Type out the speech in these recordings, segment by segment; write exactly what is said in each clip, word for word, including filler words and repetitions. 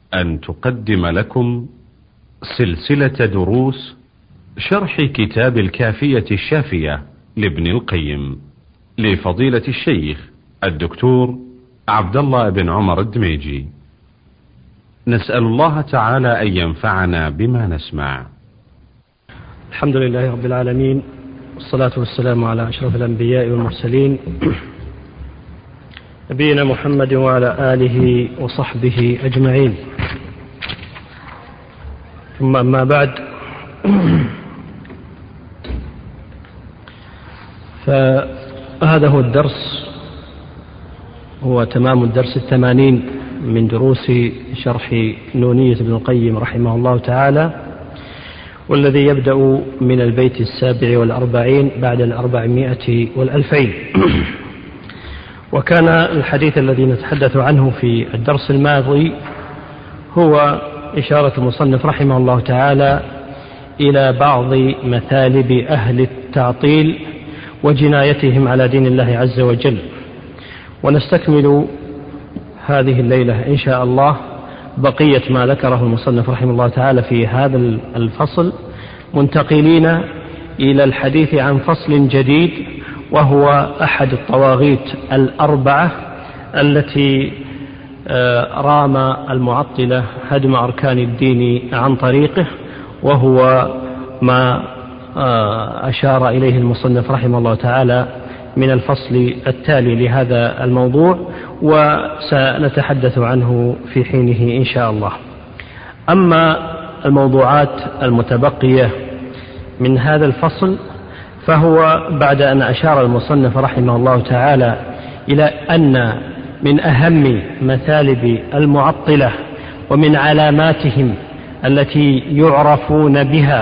أن تقدم لكم سلسلة دروس شرح كتاب الكافية الشافية لابن القيم لفضيلة الشيخ الدكتور عبد الله بن عمر الدميجي. نسأل الله تعالى أن ينفعنا بما نسمع. الحمد لله رب العالمين، والصلاة والسلام على أشرف الأنبياء والمرسلين نبينا محمد وعلى آله وصحبه أجمعين. ثم أما بعد، فهذا هو الدرس، هو تمام الدرس الثمانين من دروس شرح نونية ابن القيم رحمه الله تعالى، والذي يبدأ من البيت السابع والأربعين بعد الأربعمائة والألفين. وكان الحديث الذي نتحدث عنه في الدرس الماضي هو إشارة المصنف رحمه الله تعالى إلى بعض مثالب أهل التعطيل وجنايتهم على دين الله عز وجل. ونستكمل هذه الليلة إن شاء الله بقية ما ذكره المصنف رحمه الله تعالى في هذا الفصل، منتقلين إلى الحديث عن فصل جديد، وهو أحد الطواغيت الأربعة التي رام المعطلة هدم أركان الدين عن طريقه، وهو ما أشار إليه المصنف رحمه الله تعالى من الفصل التالي لهذا الموضوع، وسنتحدث عنه في حينه إن شاء الله. أما الموضوعات المتبقية من هذا الفصل، فهو بعد أن أشار المصنف رحمه الله تعالى إلى أن من أهم مثالب المعطلة ومن علاماتهم التي يعرفون بها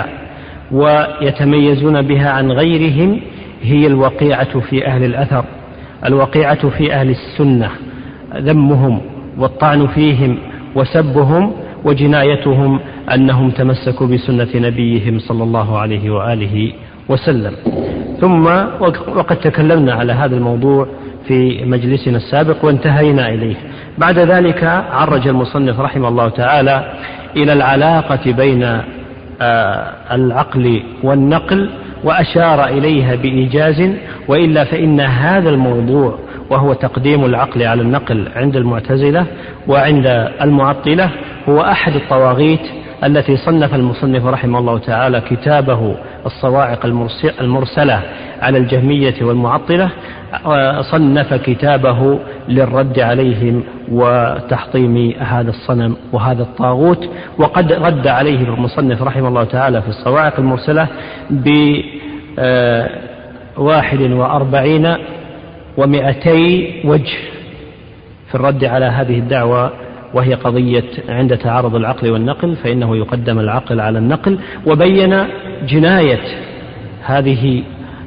ويتميزون بها عن غيرهم هي الوقيعة في أهل الأثر، الوقيعة في أهل السنة، ذمهم والطعن فيهم وسبهم وجنايتهم أنهم تمسكوا بسنة نبيهم صلى الله عليه وآله وسلم. ثم وقد تكلمنا على هذا الموضوع في مجلسنا السابق وانتهينا إليه. بعد ذلك عرج المصنف رحمه الله تعالى إلى العلاقة بين العقل والنقل، وأشار إليها بإيجاز، وإلا فإن هذا الموضوع وهو تقديم العقل على النقل عند المعتزلة وعند المعطلة هو أحد الطواغيت التي صنف المصنف رحمه الله تعالى كتابه الصواعق المرسلة على الجهمية والمعطلة، صنف كتابه للرد عليهم وتحطيم هذا الصنم وهذا الطاغوت. وقد رد عليه المصنف رحمه الله تعالى في الصواعق المرسلة بواحد وأربعين ومئتي وجه في الرد على هذه الدعوة، وهي قضية عند تعارض العقل والنقل فإنه يقدم العقل على النقل، وبين جناية هذه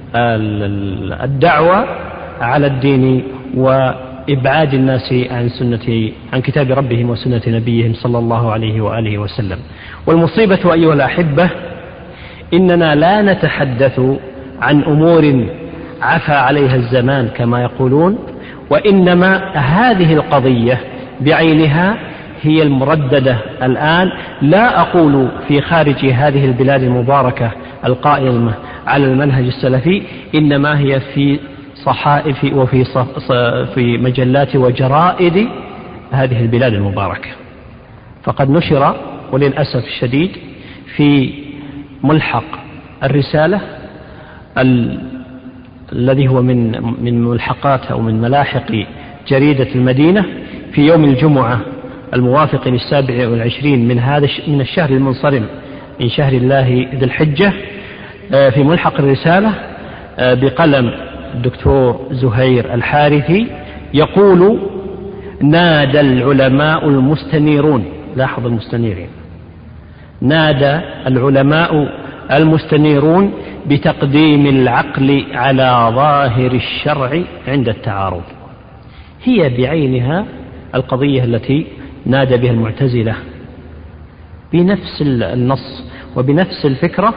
الدعوة على الدين وإبعاد الناس عن سنة عن كتاب ربهم وسنة نبيهم صلى الله عليه وآله وسلم. والمصيبة أيها الأحبة إننا لا نتحدث عن أمور عفى عليها الزمان كما يقولون، وإنما هذه القضية بعينها هي المرددة الآن، لا أقول في خارج هذه البلاد المباركة القائمة على المنهج السلفي، إنما هي في صحائف وفي في مجلات وجرائد هذه البلاد المباركة. فقد نشر وللأسف الشديد في ملحق الرسالة ال... الذي هو من من ملحقات أو من ملاحق جريدة المدينة في يوم الجمعة الموافق للسابع والعشرين من هذا من الشهر المنصرم من شهر الله ذي الحجة، في ملحق الرسالة بقلم الدكتور زهير الحارثي يقول: نادى العلماء المستنيرون، لاحظ المستنيرين، نادى العلماء المستنيرون بتقديم العقل على ظاهر الشرع عند التعارض. هي بعينها القضية التي نادى بها المعتزلة بنفس النص وبنفس الفكرة،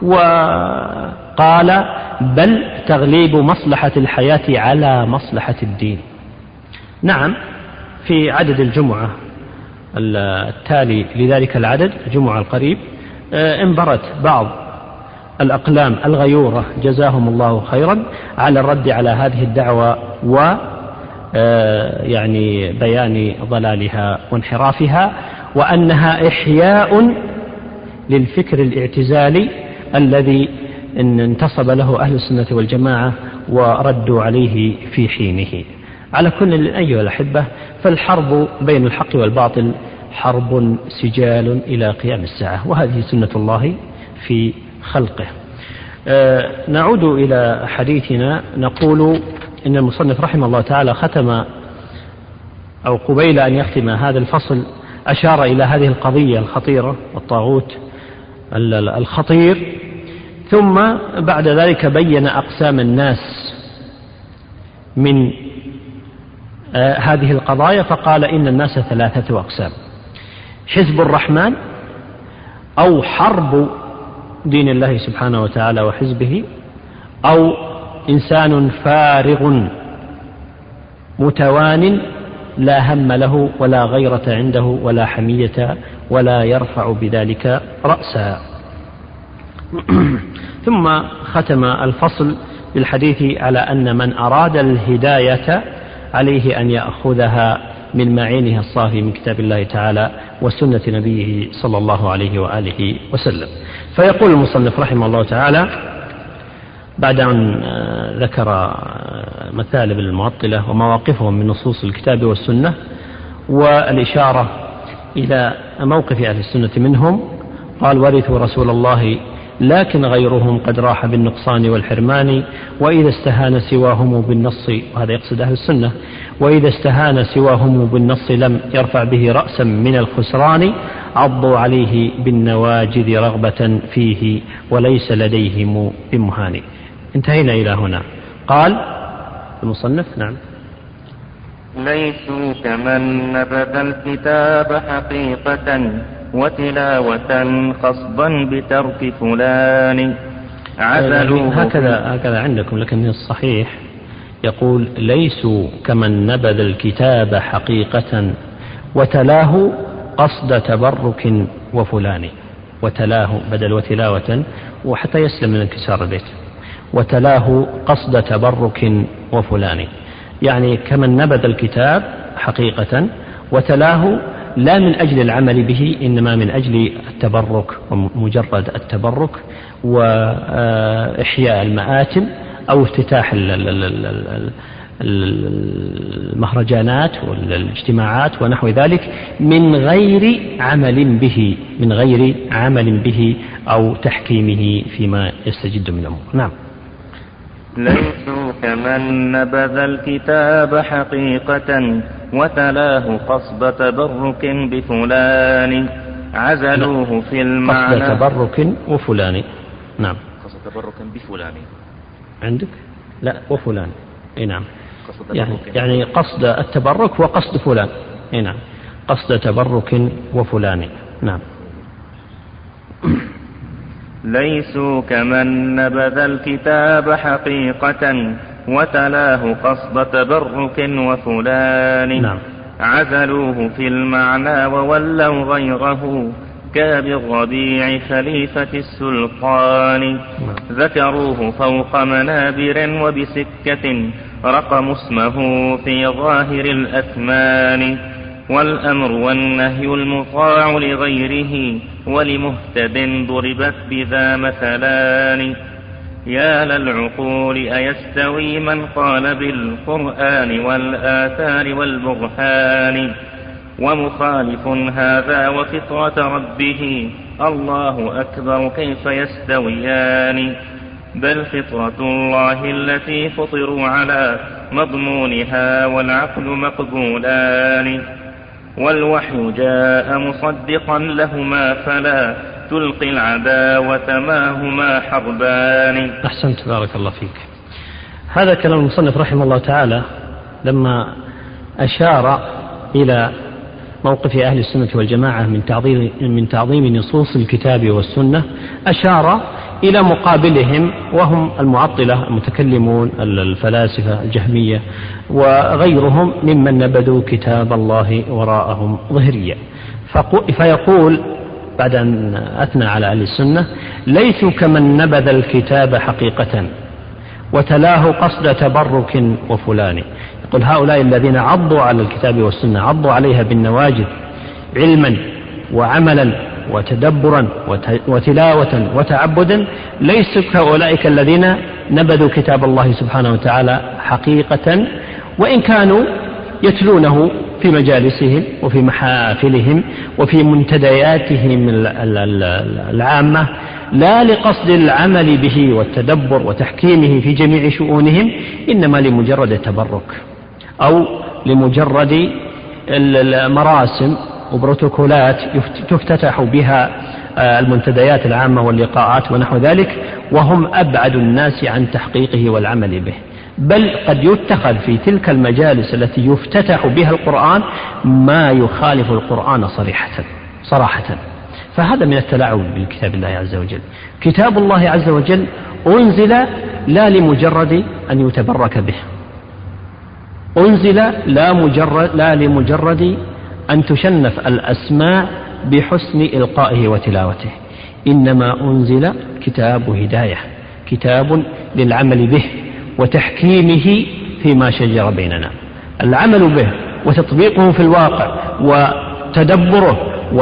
وقال: بل تغليب مصلحة الحياة على مصلحة الدين. نعم، في عدد الجمعة التالي لذلك العدد الجمعة القريب انبرت بعض الأقلام الغيورة جزاهم الله خيرا على الرد على هذه الدعوة و يعني بيان ضلالها وانحرافها، وأنها إحياء للفكر الاعتزالي الذي انتصب له أهل السنة والجماعة وردوا عليه في حينه. على كل أيها الأحبة، فالحرب بين الحق والباطل حرب سجال إلى قيام الساعة، وهذه سنة الله في خلقه. آه نعود إلى حديثنا، نقول إن المصنف رحمه الله تعالى ختم أو قبيل أن يختم هذا الفصل أشار إلى هذه القضية الخطيرة والطاغوت الخطير، ثم بعد ذلك بين أقسام الناس من آه هذه القضايا، فقال إن الناس ثلاثة أقسام: حزب الرحمن، أو حرب دين الله سبحانه وتعالى وحزبه، أو إنسان فارغ متوان لا هم له ولا غيرة عنده ولا حمية ولا يرفع بذلك رأسا. ثم ختم الفصل بالحديث على أن من أراد الهداية عليه أن يأخذها من معينها الصافي من كتاب الله تعالى وسنة نبيه صلى الله عليه وآله وسلم. فيقول المصنف رحمه الله تعالى بعد أن ذكر مثالب المعطلة ومواقفهم من نصوص الكتاب والسنة والإشارة إلى موقف أهل السنة منهم، قال: ورثوا رسول الله لكن غيرهم قد راح بالنقصان والحرمان، وإذا استهان سواهم بالنص، وهذا يقصد أهل السنة، وإذا استهان سواهم بالنص لم يرفع به رأسا من الخسران، عضوا عليه بالنواجذ رغبة فيه وليس لديهم بمهان. انتهينا إلى هنا. قال المصنف: نعم. ليسوا كمن نبذ الكتاب حقيقة وتلاوة قصدا بترك فلان عزلوه. هكذا هكذا عندكم، لكن من الصحيح يقول: ليسوا كمن نبذ الكتاب حقيقة وتلاه قصد تبرك وفلان. وتلاه بدل وتلاوة، وحتى يسلم من انكسار البيت. وتلاه قصد تبرك وفلان، يعني كمن نبذ الكتاب حقيقة وتلاه لا من أجل العمل به، إنما من أجل التبرك ومجرد التبرك وإحياء المآتم أو افتتاح المهرجانات والاجتماعات ونحو ذلك، من غير عمل به من غير عمل به أو تحكيمه فيما يستجد من الأمور. نعم. ليسوا كمن نبذ الكتاب حقيقة وتلاه قصد تبرك بفلان عزلوه في المعنى. قصد تبرك وفلان. نعم. قصد تبرك بفلان عندك؟ لا، وفلان. اي نعم. يعني, يعني قصد التبرك وقصد فلان. اي نعم. قصد تبرك وفلان. نعم. ليسوا كمن نبذ الكتاب حقيقة وتلاه قصد تبرك وفلان. نعم. عزلوه في المعنى وولوا غيره كابي الربيع خليفة السلطان. نعم. ذكروه فوق منابر وبسكة رقم اسمه في ظاهر الأثمان. والأمر والنهي المطاع لغيره ولمهتد ضربت بذا مثلان. يا للعقول أيستوي من قال بالقرآن والآثار والبرهان ومخالف هذا وفطرة ربه الله أكبر كيف يستويان. بل فطرة الله التي فطروا على مضمونها والعقل مقبولان. والوحي جاء مصدقا لهما فلا تلقي العداوة ما هما حربان. أحسنت، بارك الله فيك. هذا كلام المصنف رحمه الله تعالى لما أشار إلى موقف أهل السنة والجماعة من تعظيم من تعظيم نصوص الكتاب والسنة، أشار إلى مقابلهم وهم المعطلة المتكلمون الفلاسفة الجهمية وغيرهم ممن نبذوا كتاب الله وراءهم ظهريا. فيقول بعد أن أثنى على أهل السنة: ليسوا كمن نبذ الكتاب حقيقة وتلاه قصد تبرك وفلان. يقول هؤلاء الذين عضوا على الكتاب والسنة، عضوا عليها بالنواجذ علما وعملا وتدبرا وتلاوة وتعبدا، ليسوا كأولئك الذين نبذوا كتاب الله سبحانه وتعالى حقيقة، وإن كانوا يتلونه في مجالسهم وفي محافلهم وفي منتدياتهم العامة، لا لقصد العمل به والتدبر وتحكيمه في جميع شؤونهم، إنما لمجرد التبرك أو لمجرد المراسم وبروتوكولات تفتتح بها المنتديات العامة واللقاءات ونحو ذلك، وهم أبعد الناس عن تحقيقه والعمل به. بل قد يتخذ في تلك المجالس التي يفتتح بها القرآن ما يخالف القرآن صريحة صراحة. فهذا من التلاعب بالكتاب الله عز وجل. كتاب الله عز وجل أنزل لا لمجرد أن يتبرك به، أنزل لا, مجرد لا لمجرد أن تشنف الأسماع بحسن إلقائه وتلاوته، إنما أنزل كتاب هداية، كتاب للعمل به وتحكيمه فيما شجر بيننا، العمل به وتطبيقه في الواقع وتدبره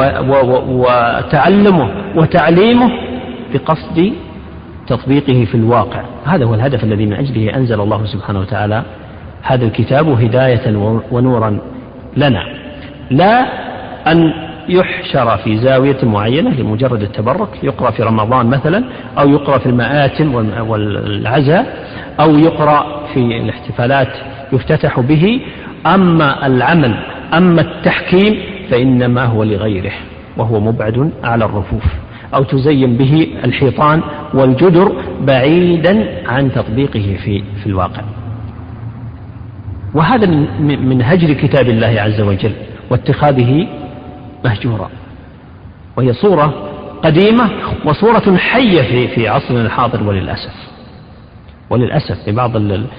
وتعلمه وتعليمه بقصد تطبيقه في الواقع. هذا هو الهدف الذي من أجله أنزل الله سبحانه وتعالى هذا الكتاب هداية ونورا لنا، لا أن يحشر في زاوية معينة لمجرد التبرك، يقرأ في رمضان مثلا، أو يقرأ في المآتم والعزاء، أو يقرأ في الاحتفالات يفتتح به. أما العمل أما التحكيم فإنما هو لغيره، وهو مبعد على الرفوف، أو تزين به الحيطان والجدر بعيدا عن تطبيقه في, في الواقع. وهذا من, من هجر كتاب الله عز وجل واتخاذه مهجورا، وهي صورة قديمة وصورة حية في, في عصرنا الحاضر. وللأسف وللأسف في بعض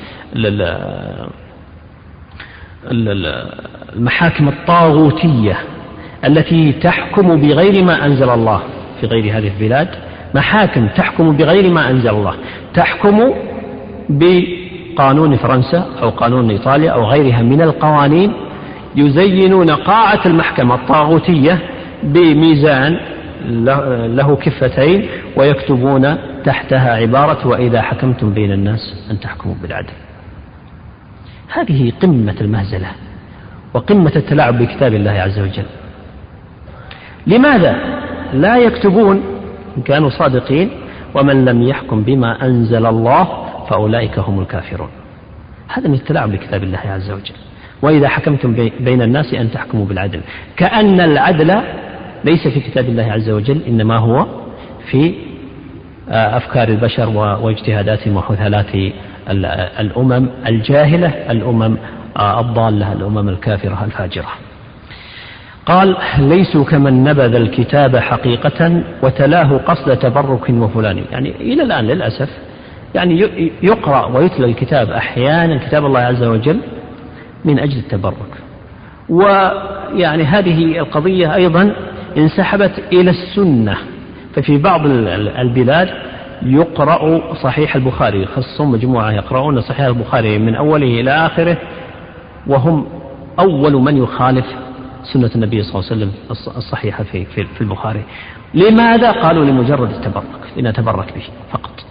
المحاكم الطاغوتية التي تحكم بغير ما أنزل الله في غير هذه البلاد، محاكم تحكم بغير ما أنزل الله، تحكم بقانون فرنسا أو قانون إيطاليا أو غيرها من القوانين، يزينون قاعة المحكمة الطاغوتية بميزان له كفتين ويكتبون تحتها عبارة: وإذا حكمتم بين الناس أن تحكموا بالعدل. هذه قمة المهزلة وقمة التلاعب بكتاب الله عز وجل. لماذا لا يكتبون إن كانوا صادقين: ومن لم يحكم بما أنزل الله فأولئك هم الكافرون؟ هذا من التلاعب بكتاب الله عز وجل. وإذا حكمتم بين الناس أن تحكموا بالعدل، كأن العدل ليس في كتاب الله عز وجل، إنما هو في أفكار البشر واجتهاداتهم وحثالات الأمم الجاهلة، الأمم الضالة، الأمم الكافرة الفاجرة. قال: ليسوا كمن نبذ الكتاب حقيقة وتلاه قصد تبرك وفلان. يعني إلى الآن للأسف يعني يقرأ ويتلى الكتاب أحيانا كتاب الله عز وجل من أجل التبرك. ويعني هذه القضية أيضا انسحبت إلى السنة، ففي بعض البلاد يقرأ صحيح البخاري، خصهم مجموعة يقرؤون صحيح البخاري من أوله إلى آخره، وهم أول من يخالف سنة النبي صلى الله عليه وسلم الصحيحة في, في, في البخاري. لماذا؟ قالوا: لمجرد التبرك، لنتبرك به فقط.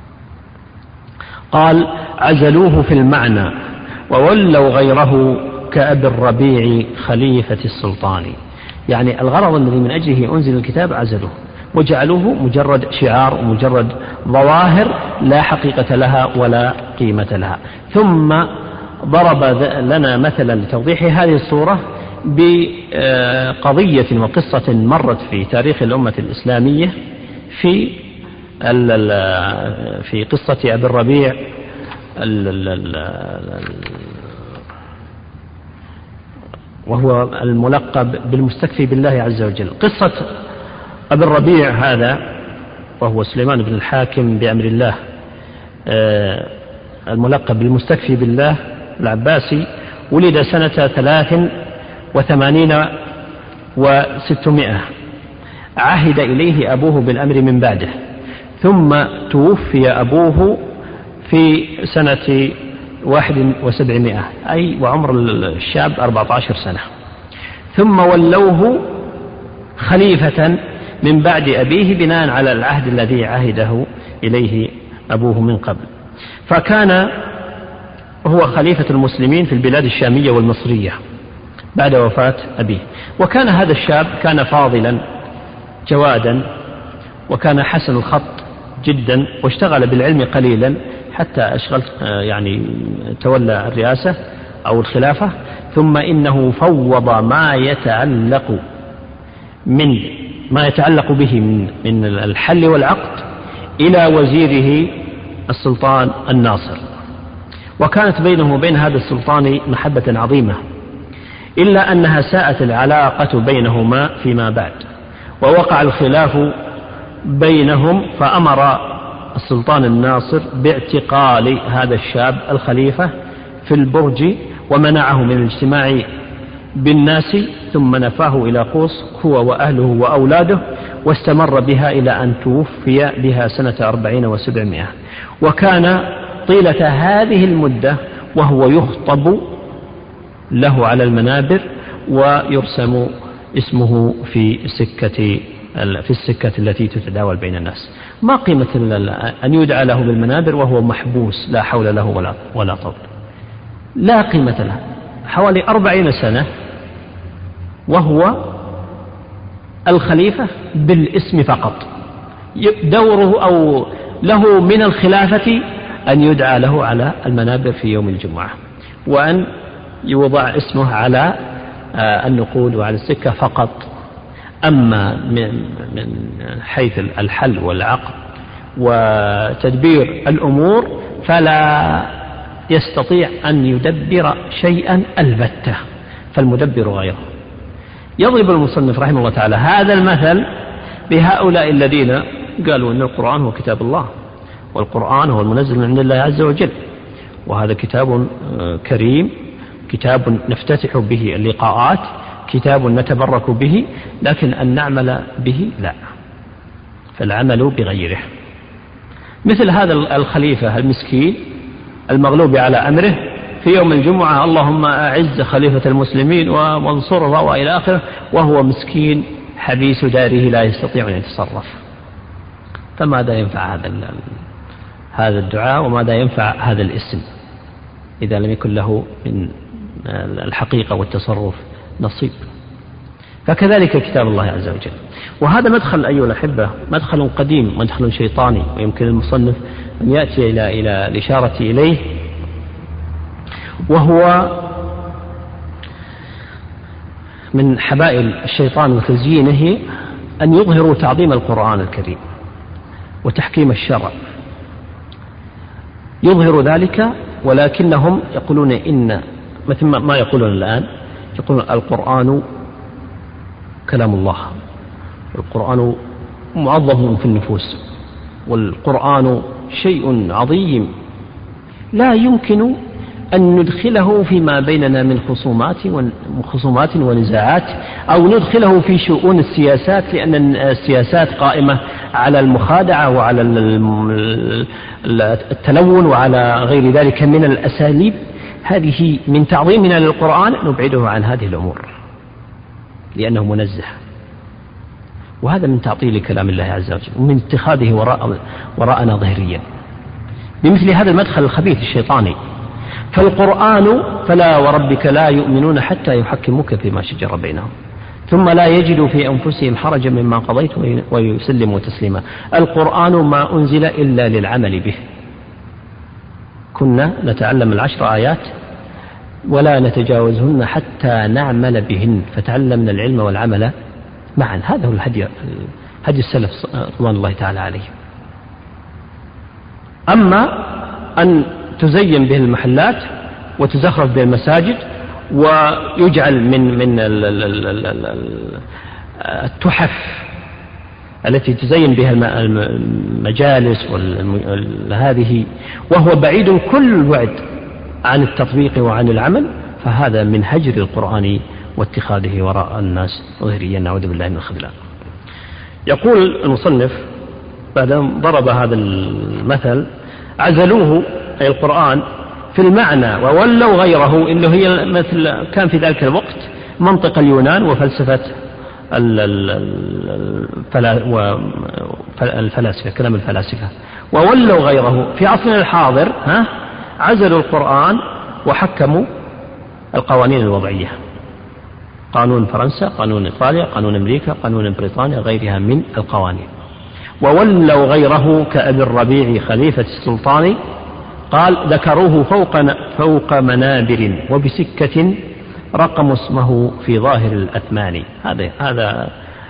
قال: عزلوه في المعنى وولوا غيره كأبي الربيع خليفة السلطان. يعني الغرض الذي من أجله أنزل الكتاب عزلوه وجعلوه مجرد شعار ومجرد ظواهر لا حقيقة لها ولا قيمة لها. ثم ضرب لنا مثلا لتوضيح هذه الصورة بقضية وقصة مرت في تاريخ الأمة الإسلامية في في قصة أبي الربيع وهو الملقب بالمستكفي بالله عز وجل. قصة أبي الربيع هذا وهو سليمان بن الحاكم بأمر الله الملقب بالمستكفي بالله العباسي، ولد سنة ثلاث وثمانين وستمائة عهد إليه أبوه بالأمر من بعده، ثم توفي أبوه في سنة واحد وسبعمائة، أي وعمر الشاب أربعة عشر سنة، ثم ولوه خليفة من بعد أبيه بناء على العهد الذي عهده إليه أبوه من قبل، فكان هو خليفة المسلمين في البلاد الشامية والمصرية بعد وفاة أبيه. وكان هذا الشاب كان فاضلا جوادا، وكان حسن الخط جدا، واشتغل بالعلم قليلا حتى أشغل يعني تولى الرئاسة أو الخلافة. ثم إنه فوض ما يتعلق من ما يتعلق به من من الحل والعقد إلى وزيره السلطان الناصر، وكانت بينه وبين هذا السلطان محبة عظيمة، إلا أنها ساءت العلاقة بينهما فيما بعد، ووقع الخلاف بينهم، فأمر السلطان الناصر باعتقال هذا الشاب الخليفة في البرج، ومنعه من الاجتماع بالناس، ثم نفاه إلى قوس هو وأهله وأولاده، واستمر بها إلى أن توفي بها سنة أربعين وسبعمائة. وكان طيلة هذه المدة وهو يخطب له على المنابر ويرسم اسمه في سكة في السكة التي تتداول بين الناس. ما قيمة أن يدعى له بالمنابر وهو محبوس لا حول له ولا ولا طول؟ لا قيمة له. حوالي أربعين سنة وهو الخليفة بالاسم فقط، دوره أو له من الخلافة أن يدعى له على المنابر في يوم الجمعة، وأن يوضع اسمه على النقود وعلى السكة فقط. أما من من حيث الحل والعقد وتدبير الأمور فلا يستطيع أن يدبر شيئا البتة، فالمدبر غيره. يضرب المصنف رحمه الله تعالى هذا المثل بهؤلاء الذين قالوا أن القرآن هو كتاب الله، والقرآن هو المنزل من عند الله عز وجل، وهذا كتاب كريم، كتاب نفتتح به اللقاءات، كتاب نتبرك به، لكن أن نعمل به لا، فالعمل بغيره. مثل هذا الخليفة المسكين المغلوب على أمره في يوم الجمعة اللهم أعز خليفة المسلمين وانصره وإلى آخره، وهو مسكين حبيس داره لا يستطيع أن يتصرف، فماذا ينفع هذا هذا الدعاء، وماذا ينفع هذا الاسم إذا لم يكن له من الحقيقة والتصرف نصيب؟ فكذلك كتاب الله عز وجل. وهذا مدخل أيها الأحبة، مدخل قديم، مدخل شيطاني، ويمكن المصنف أن يأتي إلى إلى الإشارة إليه، وهو من حبائل الشيطان وتزيينه أن يظهروا تعظيم القرآن الكريم وتحكيم الشرع، يظهر ذلك، ولكنهم يقولون إن مثل ما يقولون الآن، يقولون القرآن كلام الله، القرآن معظم في النفوس، والقرآن شيء عظيم لا يمكن أن ندخله فيما بيننا من خصومات وخصومات ونزاعات، أو ندخله في شؤون السياسات، لأن السياسات قائمة على المخادعة وعلى التلون وعلى غير ذلك من الأساليب. هذه من تعظيمنا للقرآن نبعده عن هذه الأمور لأنه منزه، وهذا من تعطيل كلام الله عز وجل ومن اتخاذه وراء وراءنا ظهريا بمثل هذا المدخل الخبيث الشيطاني. فالقرآن فلا وربك لا يؤمنون حتى يحكموك فيما شجر بينهم ثم لا يجدوا في أنفسهم حرجا مما قضيت ويسلموا تسليما. القرآن ما أنزل إلا للعمل به. كنا نتعلم العشر آيات ولا نتجاوزهن حتى نعمل بهن، فتعلمنا العلم والعمل معا. هذا هو الهدي هدي السلف رضوان الله تعالى عليه. أما أن تزين به المحلات وتزخرف به المساجد ويجعل من من التحف التي تزين بها المجالس هذه، وهو بعيد كل البعد عن التطبيق وعن العمل، فهذا من هجر القرآن واتخاذه وراء الناس ظهريا، نعوذ بالله من الخذلان. يقول المصنف بعد أن ضرب هذا المثل: عزلوه أي القرآن في المعنى وولوا غيره، إنه هي مثل كان في ذلك الوقت منطق اليونان وفلسفة الفلاسفة، كلام الفلاسفة، وولوا غيره. في عصرنا الحاضر ها عزلوا القرآن وحكموا القوانين الوضعية، قانون فرنسا، قانون إيطاليا، قانون أمريكا، قانون بريطانيا، غيرها من القوانين. وولوا غيره كأبي الربيع خليفة السلطان قال: ذكروه فوق فوق منابر وبسكة رقم اسمه في ظاهر الأثمان. هذا هذا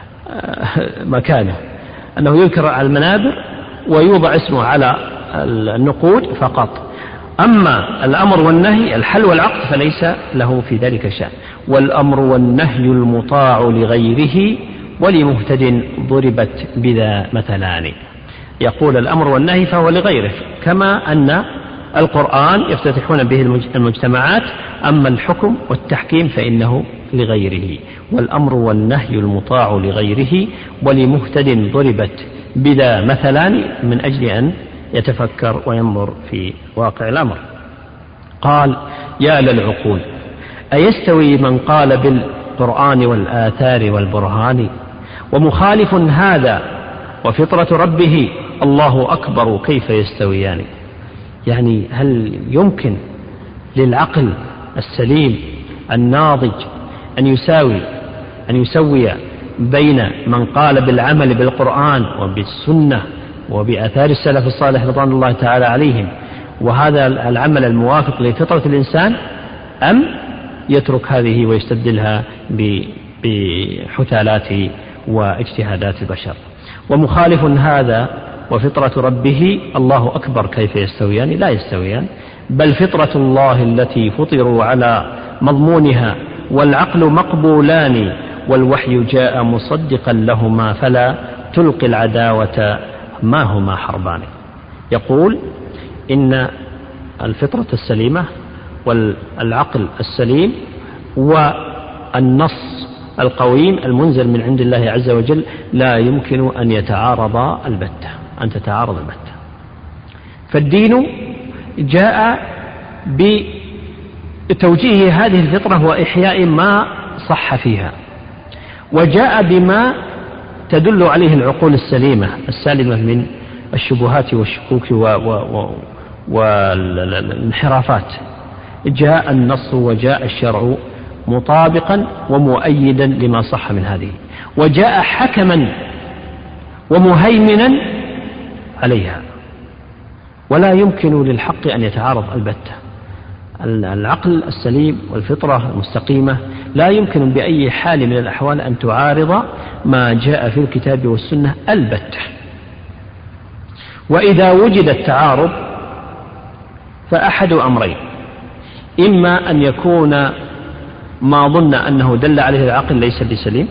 مكانه، أنه يذكر على المنابر ويوضع اسمه على النقود فقط. أما الأمر والنهي الحل والعقد فليس له في ذلك شأن. والأمر والنهي المطاع لغيره ولمهتد ضربت بذا مثلان. يقول الأمر والنهي فهو لغيره، كما أن القرآن يفتتحون به المجتمعات، أما الحكم والتحكيم فإنه لغيره. والأمر والنهي المطاع لغيره ولمهتد ضربت بذا مثلان، من أجل أن يتفكر وينظر في واقع الأمر. قال: يا للعقول، أيستوي من قال بالقرآن والآثار والبرهان ومخالف هذا وفطرة ربه الله أكبر كيف يستويان؟ يعني هل يمكن للعقل السليم الناضج أن يساوي أن يسوي بين من قال بالعمل بالقرآن وبالسنة وبآثار السلف الصالح رضوان الله تعالى عليهم وهذا العمل الموافق لفطرة الإنسان، أم يترك هذه ويستبدلها بحثالات واجتهادات البشر؟ ومخالف هذا وفطرة ربه الله أكبر كيف يستويان؟ لا يستويان، بل فطرة الله التي فطروا على مضمونها والعقل مقبولان، والوحي جاء مصدقا لهما فلا تلقي العداوة ما هما حربان. يقول إن الفطرة السليمة والعقل السليم والنص القويم المنزل من عند الله عز وجل لا يمكن أن يتعارضا البتة، أن تتعارض البتة. فالدين جاء بتوجيه هذه الفطرة وإحياء ما صح فيها، وجاء بما تدل عليه العقول السليمة السالمة من الشبهات والشكوك والانحرافات. جاء النص وجاء الشرع مطابقا ومؤيدا لما صح من هذه، وجاء حكما ومهيمنا عليها، ولا يمكن للحق أن يتعارض البتة. العقل السليم والفطرة المستقيمة لا يمكن بأي حال من الأحوال أن تعارض ما جاء في الكتاب والسنة البتة. وإذا وجد التعارض فأحد أمرين: إما أن يكون ما ظن أنه دل عليه العقل ليس بسليم،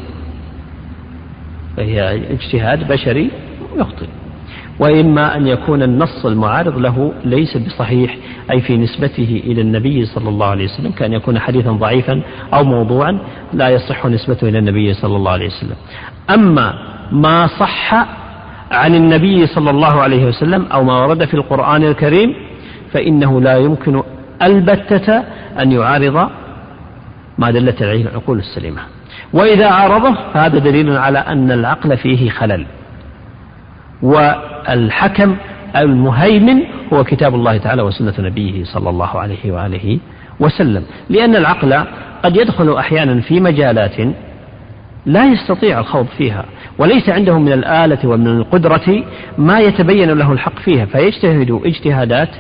فهي اجتهاد بشري يخطئ، وإما أن يكون النص المعارض له ليس بصحيح، أي في نسبته إلى النبي صلى الله عليه وسلم، كان يكون حديثا ضعيفا أو موضوعا لا يصح نسبته إلى النبي صلى الله عليه وسلم. أما ما صح عن النبي صلى الله عليه وسلم أو ما ورد في القرآن الكريم فإنه لا يمكن البتة أن يعارض ما دلت عليه العقول السليمة. وإذا عارضه فهذا دليل على أن العقل فيه خلل، والحكم المهيمن هو كتاب الله تعالى وسنة نبيه صلى الله عليه وآله وسلم، لأن العقل قد يدخل أحيانا في مجالات لا يستطيع الخوض فيها، وليس عنده من الآلة ومن القدرة ما يتبين له الحق فيها، فيجتهد اجتهادات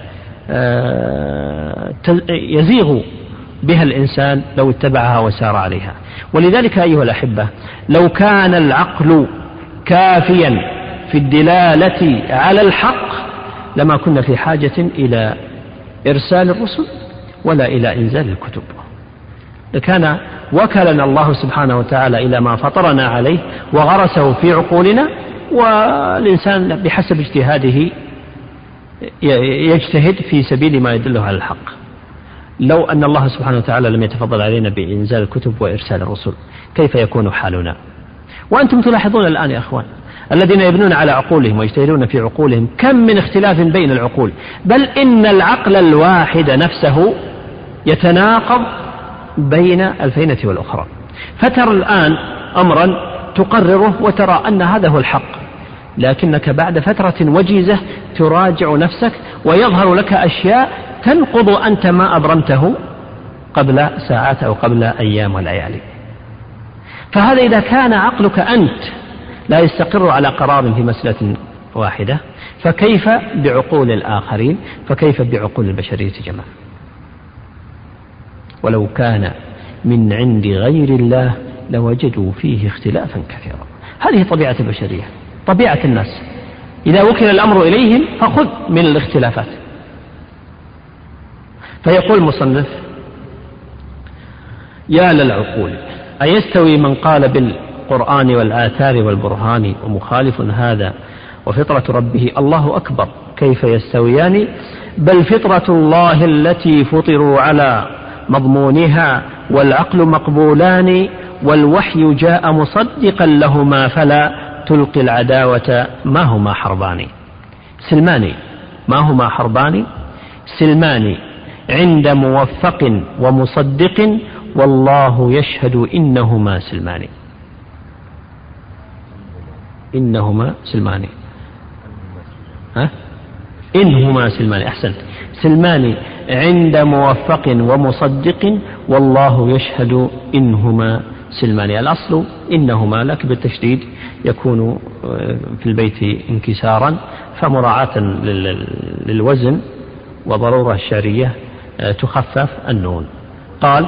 يزيغ بها الإنسان لو اتبعها وسار عليها. ولذلك أيها الأحبة، لو كان العقل كافيا في الدلالة على الحق لما كنا في حاجة إلى إرسال الرسل ولا إلى إنزال الكتب، لكان وكلنا الله سبحانه وتعالى إلى ما فطرنا عليه وغرسه في عقولنا، والإنسان بحسب اجتهاده يجتهد في سبيل ما يدله على الحق. لو أن الله سبحانه وتعالى لم يتفضل علينا بإنزال الكتب وإرسال الرسل كيف يكون حالنا؟ وأنتم تلاحظون الآن يا أخوان الذين يبنون على عقولهم ويجتهدون في عقولهم كم من اختلاف بين العقول، بل إن العقل الواحد نفسه يتناقض بين الفينة والأخرى. فترى الآن أمرا تقرره وترى أن هذا هو الحق، لكنك بعد فترة وجيزة تراجع نفسك ويظهر لك أشياء تنقض أنت ما أبرمته قبل ساعات أو قبل أيام وليالي. فهذا إذا كان عقلك أنت لا يستقر على قرار في مسألة واحدة، فكيف بعقول الآخرين؟ فكيف بعقول البشرية جماعة؟ ولو كان من عند غير الله لوجدوا فيه اختلافا كثيرا. هذه طبيعة البشرية، طبيعة الناس، إذا وكل الأمر إليهم فخذ من الاختلافات. فيقول المصنف: يا للعقول، أيستوي من قال بالقرآن والآثار والبرهان ومخالف هذا وفطرة ربه؟ الله أكبر، كيف يستويان؟ بل فطرة الله التي فطروا على مضمونها والعقل مقبولان، والوحي جاء مصدقا لهما فلا تلقي العداوة ما هما حربان. سلمان ما هما حربان؟ سلمان عند موفق ومصدق والله يشهد إنهما سلمان. إنهما سلمان ها؟ إنهما سلمان، أحسنت. سلمان عند موفق ومصدق والله يشهد إنهما سلمان. الأصل إنهما، لكن بالتشديد يكون في البيت انكسارا، فمراعاة للوزن وضرورة الشعرية تخفف النون. قال: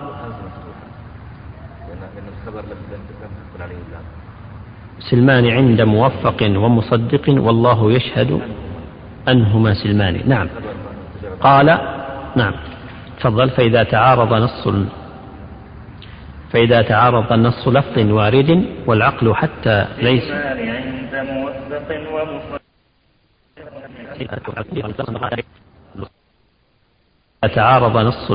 سلمان عند موفق ومصدق والله يشهد أنهما سلمان. نعم. قال: نعم تفضل. فإذا تعارض نص فإذا تعارض النص لفظ وارد والعقل حتى ليس عند موفق ومصدق تعارض نص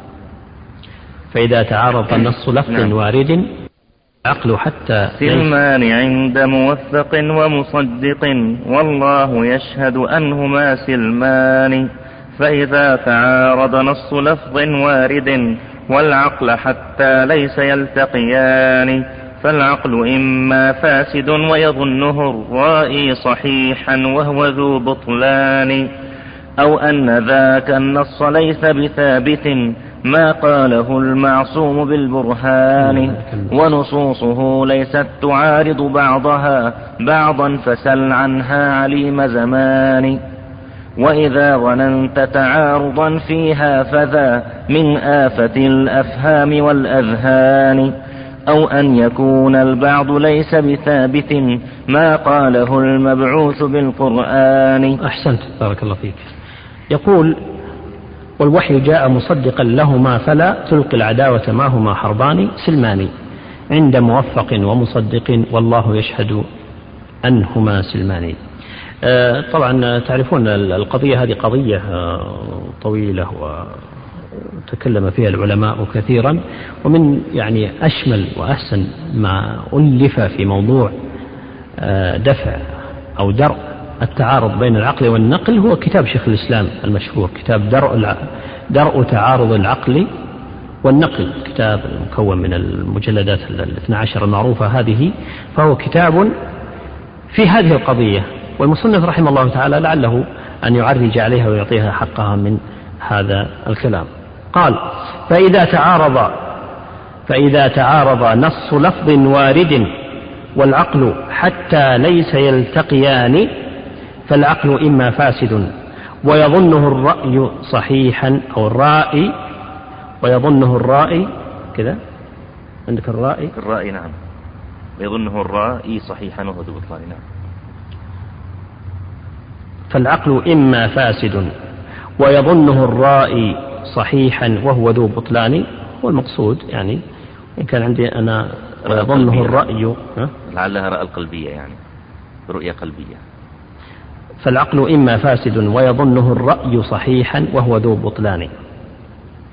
فإذا تعارض النص لفظ وارد العقل حتى سلمان عند موفق ومصدق والله يشهد أنهما سلمان. فإذا تعارض نص لفظ وارد والعقل حتى ليس يلتقيان، فالعقل إما فاسد ويظنه الرائي صحيحا وهو ذو بطلان، أو أن ذاك النص ليس بثابت ما قاله المعصوم بالبرهان، ونصوصه ليست تعارض بعضها بعضا فسل عنها عليم زمان. وإذا ظننت تعارضا فيها فذا من آفة الأفهام والأذهان، أو أن يكون البعض ليس بثابت ما قاله المبعوث بالقرآن. أحسنت، بارك الله فيك. يقول: والوحي جاء مصدقا لهما فلا تلقي العداوة ما هما حربان سلمان عند موفق ومصدق والله يشهد أنهما سلمان. آه طبعا تعرفون القضية هذه قضية آه طويلة وتكلم فيها العلماء كثيرا، ومن يعني أشمل وأحسن ما ألف في موضوع آه دفع أو درء التعارض بين العقل والنقل هو كتاب شيخ الإسلام المشهور، كتاب درء درء تعارض العقل والنقل، كتاب مكون من المجلدات الاثنى عشر المعروفة هذه، فهو كتاب في هذه القضية، والمصنف رحمه الله تعالى لعله أن يعرج عليها ويعطيها حقها من هذا الكلام. قال: فإذا تعارض فإذا تعارض نص لفظ وارد والعقل حتى ليس يلتقيان، فالعقل إما فاسد ويظنه الرأي صحيحا أو الرائي ويظنه الرائي كذا عندك الرائي الرائي نعم، ويظنه الرائي صحيحا وهو ذو بطلان. نعم. فالعقل إما فاسد ويظنه الرائي صحيحا وهو ذو بطلان، والمقصود يعني إن كان عندي أنا يظنه الرأي لعلها رأى القلبية، يعني رؤية قلبية. فالعقل إما فاسد ويظنه الرأي صحيحا وهو ذو بطلان.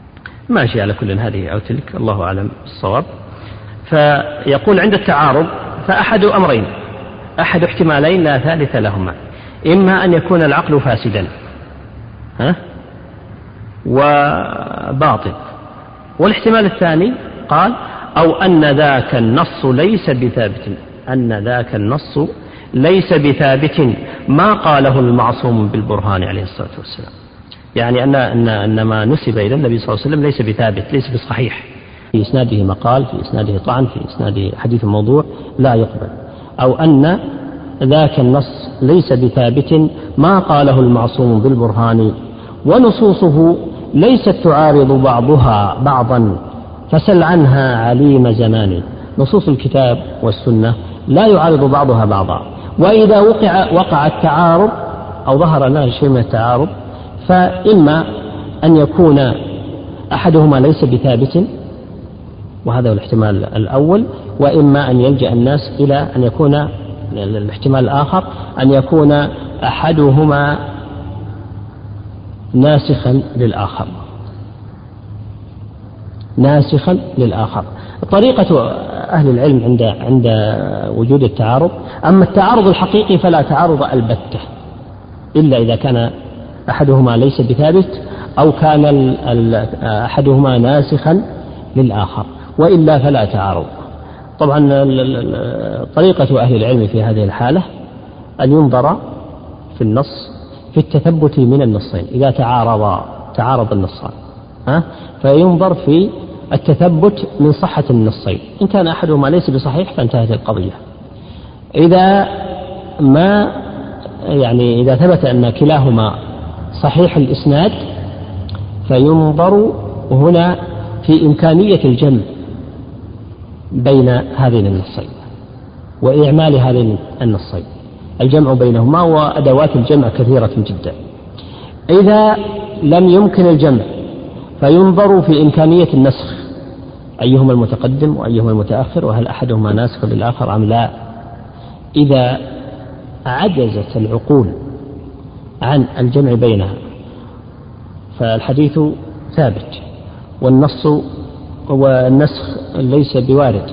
ماشي على كل هذه أو تلك، الله أعلم الصواب. فيقول عند التعارض فأحد أمرين، أحد احتمالين لا ثالث لهما، إما أن يكون العقل فاسدا ها وباطل، والاحتمال الثاني قال أو أن ذاك النص ليس بثابت، أن ذاك النص ليس بثابت ما قاله المعصوم بالبرهان عليه الصلاة والسلام، يعني أن, أن, أن ما نسب إلى النبي صلى الله عليه وسلم ليس بثابت، ليس بصحيح، في إسناده مقال، في إسناده طعن، في إسناده حديث موضوع لا يقبل، أو أن ذاك النص ليس بثابت ما قاله المعصوم بالبرهان ونصوصه ليست تعارض بعضها بعضا فسل عنها عليم زمان. نصوص الكتاب والسنة لا يعارض بعضها بعضا، وإذا وقع, وقع التعارض أو ظهر لنا شيء من التعارض فإما أن يكون أحدهما ليس بثابت، وهذا هو الاحتمال الأول، وإما أن يلجأ الناس إلى أن يكون الاحتمال الآخر أن يكون أحدهما ناسخا للآخر، ناسخا للآخر. طريقة أهل العلم عند عند وجود التعارض، أما التعارض الحقيقي فلا تعارض البتة إلا إذا كان أحدهما ليس بثابت أو كان أحدهما ناسخا للآخر، وإلا فلا تعارض. طبعا طريقة أهل العلم في هذه الحالة أن ينظر في النص في التثبت من النصين، إذا تعارض تعارض النصان ها فينظر في التثبت من صحة النصين، إن كان أحدهما ليس بصحيح فانتهت القضية. إذا ما يعني إذا ثبت أن كلاهما صحيح الإسناد فينظر هنا في إمكانية الجمع بين هذين النصين وإعمال هذين النصين، الجمع بينهما، وأدوات الجمع كثيرة جدا. إذا لم يمكن الجمع فينظر في إمكانية النسخ، أيهما المتقدم وأيهما المتأخر، وهل أحدهما ناسخ للآخر أم لا. إذا عجزت العقول عن الجمع بينها فالحديث ثابت والنص والنسخ ليس بوارد،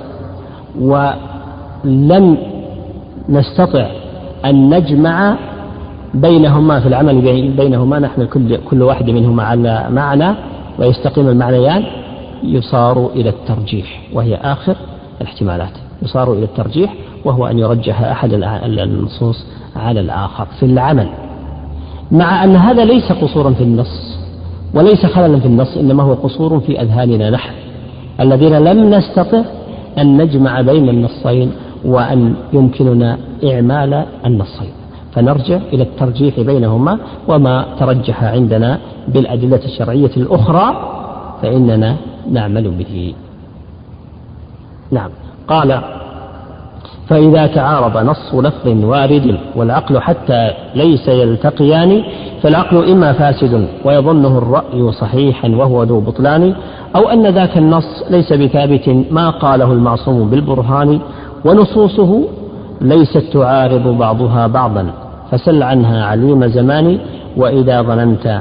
ولم نستطع أن نجمع بينهما في العمل بينهما، نحن كل, كل واحد منهما على معنى ويستقيم المعنيان، يصار إلى الترجيح، وهي آخر الاحتمالات، يصار إلى الترجيح وهو أن يرجح أحد النصوص على الآخر في العمل، مع أن هذا ليس قصورا في النص وليس خللا في النص، إنما هو قصور في أذهاننا نحن الذين لم نستطع أن نجمع بين النصين وأن يمكننا إعمال النصين، فنرجع إلى الترجيح بينهما، وما ترجح عندنا بالأدلة الشرعية الأخرى فإننا نعمل به. نعم. قال فإذا تعارض نص لفظ وارد والعقل حتى ليس يلتقيان فالعقل إما فاسد ويظنه الرأي صحيحا وهو ذو بطلان، أو أن ذاك النص ليس بثابت ما قاله المعصوم بالبرهان ونصوصه ليست تعارض بعضها بعضا فسل عنها عليم زمان، وإذا ظننت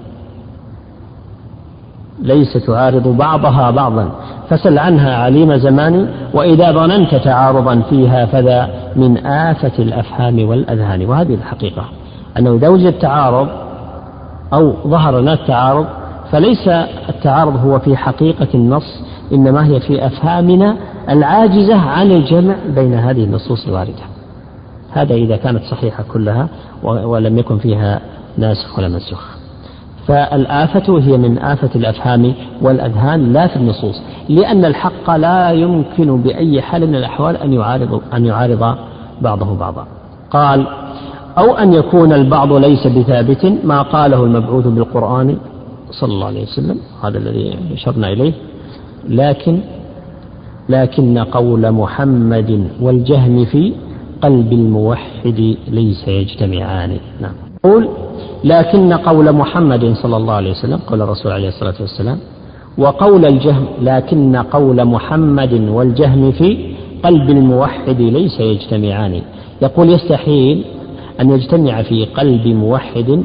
ليس تعارض بعضها بعضا فسل عنها عليم زمان، وإذا ظننت تعارضا فيها فذا من آفة الأفهام والأذهان. وهذه الحقيقة أنه إذا وجد تعارض أو ظهر لنا التعارض فليس التعارض هو في حقيقة النص، إنما هي في أفهامنا العاجزة عن الجمع بين هذه النصوص الواردة. هذا إذا كانت صحيحة كلها ولم يكن فيها ناسخ ولا منسوخ. فالآفة هي من آفة الأفهام والأذهان لا في النصوص، لأن الحق لا يمكن بأي حال من الأحوال أن يعارض, أن يعارض بعضه بعضا. قال أو أن يكون البعض ليس بثابت ما قاله المبعوث بالقرآن صلى الله عليه وسلم، هذا الذي أشرنا إليه، لكن لكن قول محمد والجهم في قلب الموحد ليس يجتمعان. نعم. قول لكن قول محمد صلى الله عليه وسلم قول الرسول عليه الصلاة والسلام، وقول الجهم لكن قول محمد والجهم في قلب الموحد ليس يجتمعان. يقول يستحيل أن يجتمع في قلب موحد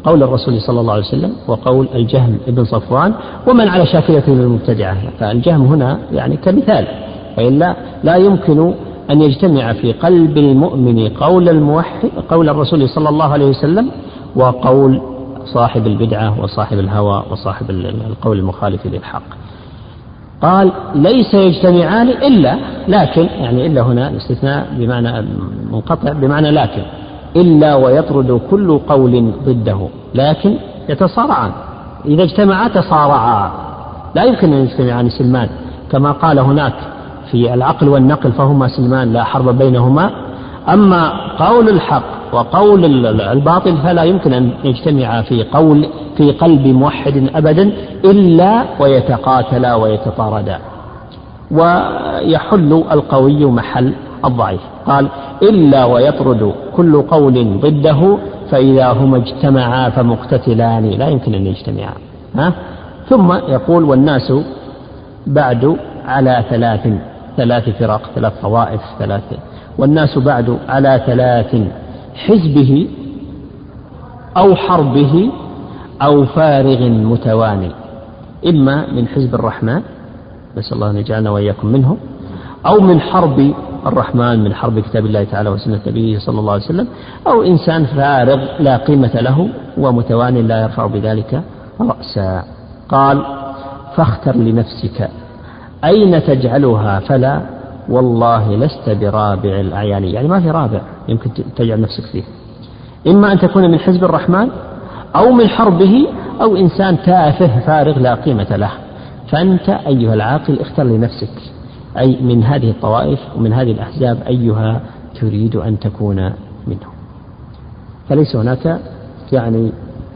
قول الرسول صلى الله عليه وسلم وقول الجهم بن صفوان ومن على شاكلته من المبتدعة. فالجهم هنا يعني كمثال، وإلا لا يمكن أن يجتمع في قلب المؤمن قول الموحد قول الرسول صلى الله عليه وسلم وقول صاحب البدعة وصاحب الهوى وصاحب القول المخالف للحق. قال ليس يجتمعان إلا، لكن يعني إلا هنا استثناء بمعنى منقطع بمعنى لكن، إلا ويطرد كل قول ضده، لكن يتصارعان، إذا اجتمعا تصارعا، لا يمكن أن يجتمعان سلمان كما قال هناك في العقل والنقل فهما سلمان لا حرب بينهما. أما قول الحق وقول الباطل فلا يمكن أن يجتمع في قول في قلب موحد أبدا إلا ويتقاتلا ويتطاردا، ويحل القوي محل الضعيف. قال إلا ويطرد كل قول ضده، فإذا هما اجتمعا فمقتتلان، لا يمكن أن يجتمعا. ها؟ ثم يقول والناس بعد على ثلاث ثلاث فرق ثلاث طوائف ثلاث والناس بعد على ثلاث: حزبه أو حربه أو فارغ متواني، إما من حزب الرحمن، نسأل الله أن يجعلنا وإياكم منه، أو من حرب الرحمن من حرب كتاب الله تعالى وسنة نبيه صلى الله عليه وسلم، أو إنسان فارغ لا قيمة له ومتواني لا يرفع بذلك رأسا. قال فاختر لنفسك أين تجعلها، فلا والله لست برابع الأعيان، يعني ما في رابع يمكن تجعل نفسك فيه، إما أن تكون من حزب الرحمن أو من حربه أو إنسان تافه فارغ لا قيمة له. فأنت أيها العاقل اختر لنفسك أي من هذه الطوائف ومن هذه الأحزاب أيها تريد أن تكون منه. فليس هناك يعني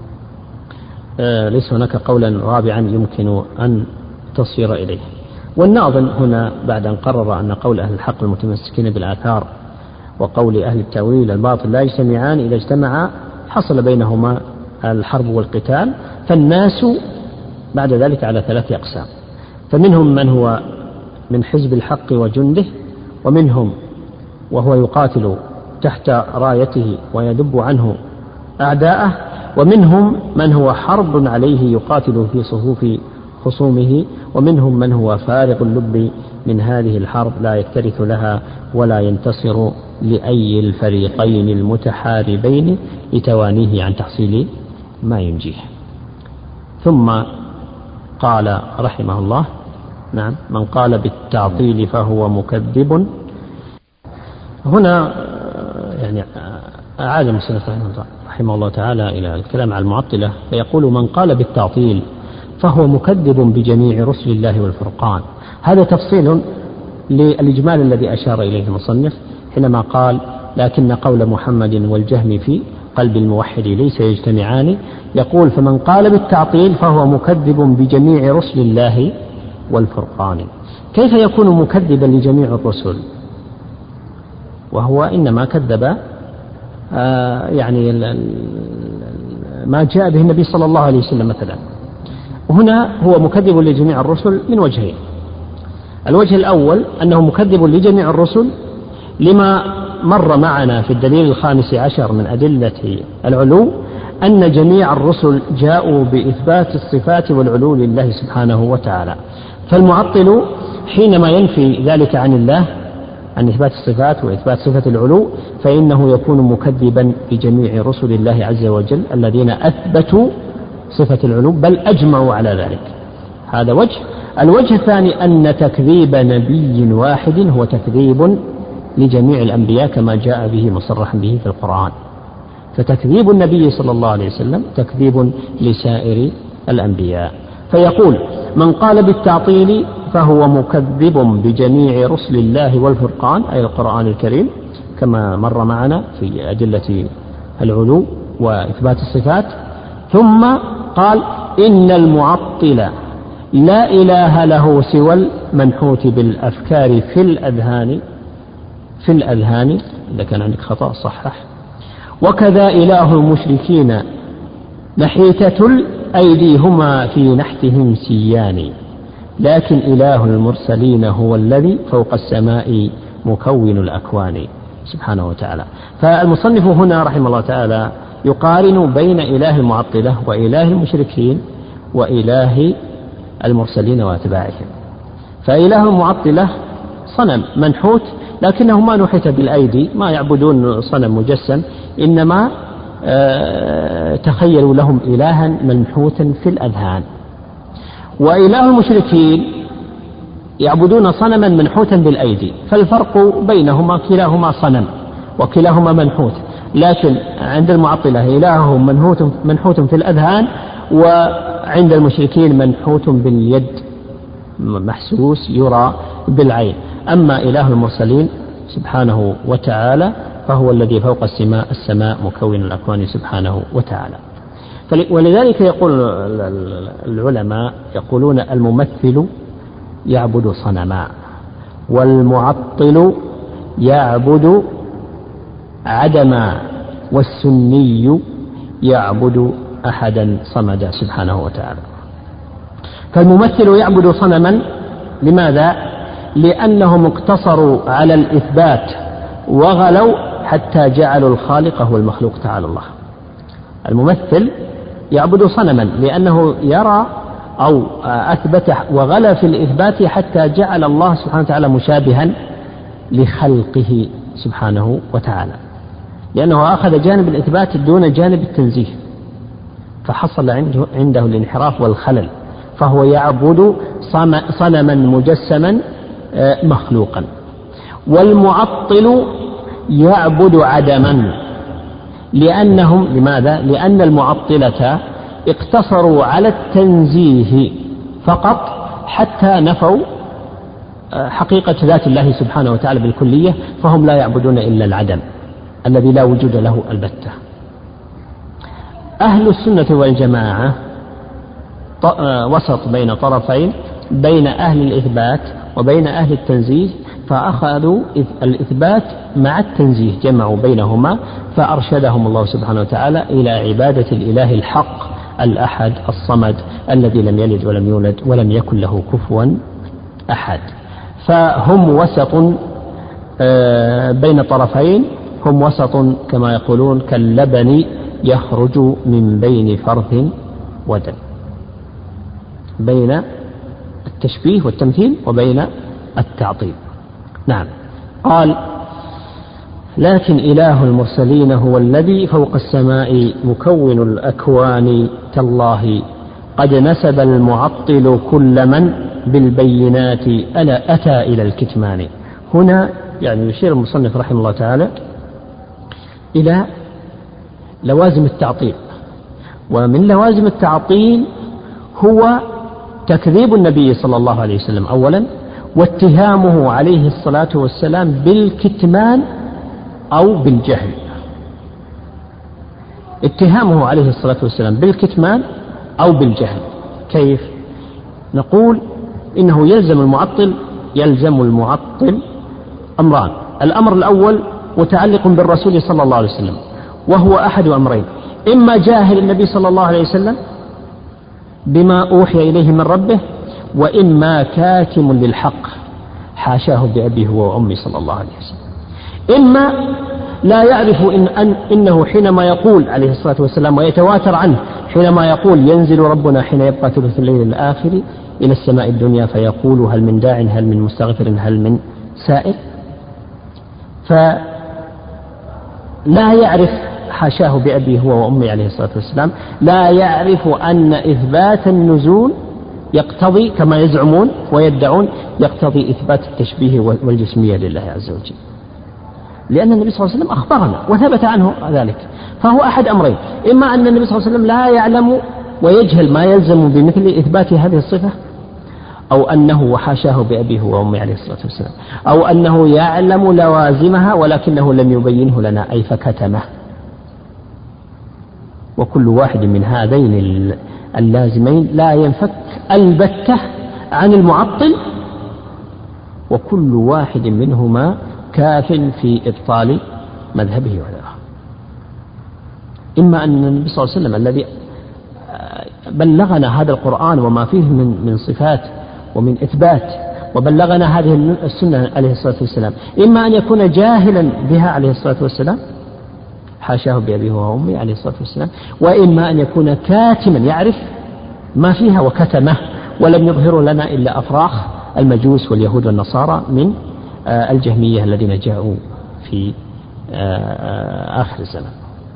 آه ليس هناك قولا رابعا يمكن أن تصير إليه. والناظم هنا بعد أن قرر أن قول أهل الحق المتمسكين بالآثار وقول أهل التأويل الباطل لا يجتمعان، إذا اجتمعا حصل بينهما الحرب والقتال. فالناس بعد ذلك على ثلاث أقسام: فمنهم من هو من حزب الحق وجنده، ومنهم وهو يقاتل تحت رايته ويدب عنه أعداءه، ومنهم من هو حرب عليه يقاتل في صفوف خصومه، ومنهم من هو فارغ اللب من هذه الحرب لا يكترث لها ولا ينتصر لأي الفريقين المتحاربين لتوانيه عن تحصيل ما ينجيه. ثم قال رحمه الله: نعم، من قال بالتعطيل فهو مكذب. هنا يعني أعاد المصنف رحمه الله تعالى إلى الكلام على المعطلة، فيقول: من قال بالتعطيل فهو مكذب بجميع رسل الله والفرقان. هذا تفصيل للإجمال الذي أشار إليه المصنف حينما قال: لكن قول محمد والجهم في قلب الموحد ليس يجتمعان. يقول: فمن قال بالتعطيل فهو مكذب بجميع رسل الله والفرقان. كيف يكون مكذبا لجميع الرسل وهو إنما كذب آه يعني ما جاء به النبي صلى الله عليه وسلم مثلا؟ هنا هو مكذب لجميع الرسل من وجهين: الوجه الأول أنه مكذب لجميع الرسل لما مر معنا في الدليل الخامس عشر من أدلة العلو، أن جميع الرسل جاءوا بإثبات الصفات والعلو لله سبحانه وتعالى. فالمعطل حينما ينفي ذلك عن الله، عن إثبات الصفات وإثبات صفة العلو، فإنه يكون مكذبا بجميع رسل الله عز وجل الذين أثبتوا صفة العلو بل أجمعوا على ذلك. هذا وجه. الوجه الثاني أن تكذيب نبي واحد هو تكذيب لجميع الأنبياء كما جاء به مصرحا به في القرآن. فتكذيب النبي صلى الله عليه وسلم تكذيب لسائر الأنبياء. فيقول: من قال بالتعطيل فهو مكذب بجميع رسل الله والفرقان، أي القرآن الكريم كما مر معنا في أدلة العلو وإثبات الصفات. ثم قال: إن المعطل لا إله له سوى المنحوت بالأفكار في الأذهان في الأذهان إذا كان عندك خطأ صحح. وكذا إله المشركين نحيتة الأيدي هما في نحتهم سيان، لكن إله المرسلين هو الذي فوق السماء مكون الأكوان سبحانه وتعالى. فالمصنف هنا رحمه الله تعالى يقارن بين إله المعطلة وإله المشركين وإله المرسلين وأتباعهم. فإله المعطلة صنم منحوت لكنه ما نحت بالأيدي، ما يعبدون صنم مجسم، إنما تخيلوا لهم إلها منحوتا في الأذهان. وإله المشركين يعبدون صنما منحوتا بالأيدي، فالفرق بينهما كلاهما صنم وكلاهما منحوت، لكن عند المعطلة إلههم منحوت, منحوت في الأذهان، وعند المشركين منحوت باليد محسوس يرى بالعين. أما إله المرسلين سبحانه وتعالى فهو الذي فوق السماء السماء مكون الأكوان سبحانه وتعالى. ولذلك يقول العلماء يقولون الممثل يعبد صنما، والمعطل يعبد عدما، والسني يعبد أحدا صمدا سبحانه وتعالى. فالممثل يعبد صنما لماذا؟ لأنهم اقتصروا على الإثبات وغلوا حتى جعلوا الخالق هو المخلوق تعالى الله. الممثل يعبد صنما لأنه يرى أو أثبت وغلا في الإثبات حتى جعل الله سبحانه وتعالى مشابها لخلقه سبحانه وتعالى، لأنه أخذ جانب الإثبات دون جانب التنزيه، فحصل عنده, عنده الانحراف والخلل، فهو يعبد صنما مجسما مخلوقا. والمعطل يعبد عدما، لأنهم لماذا؟ لأن المعطلة اقتصروا على التنزيه فقط حتى نفوا حقيقة ذات الله سبحانه وتعالى بالكلية، فهم لا يعبدون إلا العدم الذي لا وجود له البتة. أهل السنة والجماعة وسط بين طرفين، بين أهل الإثبات وبين أهل التنزيه، فأخذوا الإثبات مع التنزيه، جمعوا بينهما، فأرشدهم الله سبحانه وتعالى إلى عبادة الإله الحق الأحد الصمد الذي لم يلد ولم يولد ولم يكن له كفوا أحد. فهم وسط بين طرفين، هم وسط كما يقولون كاللبن يخرج من بين فرث ودم، بين التشبيه والتمثيل وبين التعطيل. نعم. قال: لكن إله المرسلين هو الذي فوق السماء مكون الأكوان، تالله قد نسب المعطل كل من بالبينات ألا أتى إلى الكتمان. هنا يعني يشير المصنف رحمه الله تعالى إلى لوازم التعطيل، ومن لوازم التعطيل هو تكذيب النبي صلى الله عليه وسلم أولا، واتهامه عليه الصلاة والسلام بالكتمان أو بالجهل. اتهامه عليه الصلاة والسلام بالكتمان أو بالجهل كيف؟ نقول إنه يلزم المعطل يلزم المعطل أمران. الأمر الأول متعلق بالرسول صلى الله عليه وسلم، وهو أحد أمرين: إما جاهل النبي صلى الله عليه وسلم بما أوحي إليه من ربه، وإما كاتم للحق حاشاه بأبيه وأمي صلى الله عليه وسلم. إما لا يعرف إن أن إنه حينما يقول عليه الصلاة والسلام ويتواتر عنه حينما يقول ينزل ربنا حين يبقى ثلث الليل الآخر إلى السماء الدنيا فيقول هل من داع هل من مستغفر هل من سائل، فلا يعرف حاشاه بأبيه هو وأمي عليه الصلاة والسلام، لا يعرف أن إثبات النزول يقتضي كما يزعمون ويدعون يقتضي إثبات التشبيه والجسمية لله عز وجل، لأن النبي صلى الله عليه وسلم أخبرنا وثبت عنه ذلك. فهو أحد أمرين: إما أن النبي صلى الله عليه وسلم لا يعلم ويجهل ما يلزم بمثل إثبات هذه الصفة، أو أنه وحاشاه بأبيه وأمي عليه الصلاة والسلام، أو أنه يعلم لوازمها ولكنه لم يبينه لنا أي فكتمه. وكل واحد من هذين اللازمين لا ينفك البتة عن المعطل، وكل واحد منهما كاف في إبطال مذهبه وغيره. إما أن النبي صلى الله عليه وسلم الذي بلغنا هذا القرآن وما فيه من من صفات ومن إثبات، وبلغنا هذه السنة عليه الصلاة والسلام، إما أن يكون جاهلا بها عليه الصلاة والسلام، حاشاه بأبيه وأمي عليه الصلاة والسلام، وإما أن يكون كاتما يعرف ما فيها وكتمه ولم يظهر لنا إلا أفراخ المجوس واليهود والنصارى من الجهمية الذين جاءوا في آخر الزمن.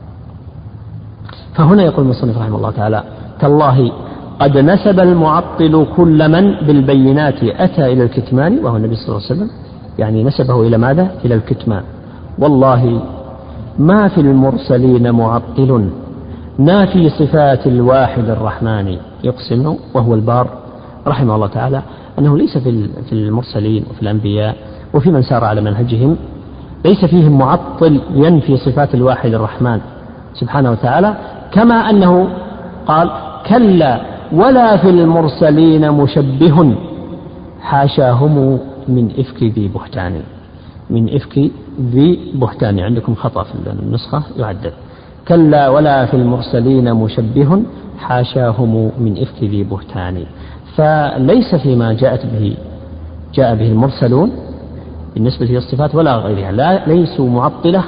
فهنا يقول المصنف رحمه الله تعالى: تالله قد نسب المعطل كل من بالبينات أتى إلى الكتمان، وهو النبي صلى الله عليه وسلم، يعني نسبه إلى ماذا؟ إلى الكتمان. والله ما في المرسلين معطل نافي صفات الواحد الرحمن، يقسم وهو البار رحمه الله تعالى أنه ليس في المرسلين وفي الأنبياء وفي من سار على منهجهم ليس فيهم معطل ينفي صفات الواحد الرحمن سبحانه وتعالى، كما أنه قال: كلا ولا في المرسلين مشبه حاشاهم من إفك ذي بهتان. من إفك ذي بهتان، عندكم خطأ في النسخة يعدل: كلا ولا في المرسلين مشبه حاشاهم من إفك ذي بهتان. فليس فيما جاءت به جاء به المرسلون بالنسبة للصفات ولا غيرها، لا ليسوا معطلة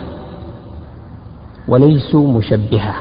وليسوا مشبهة،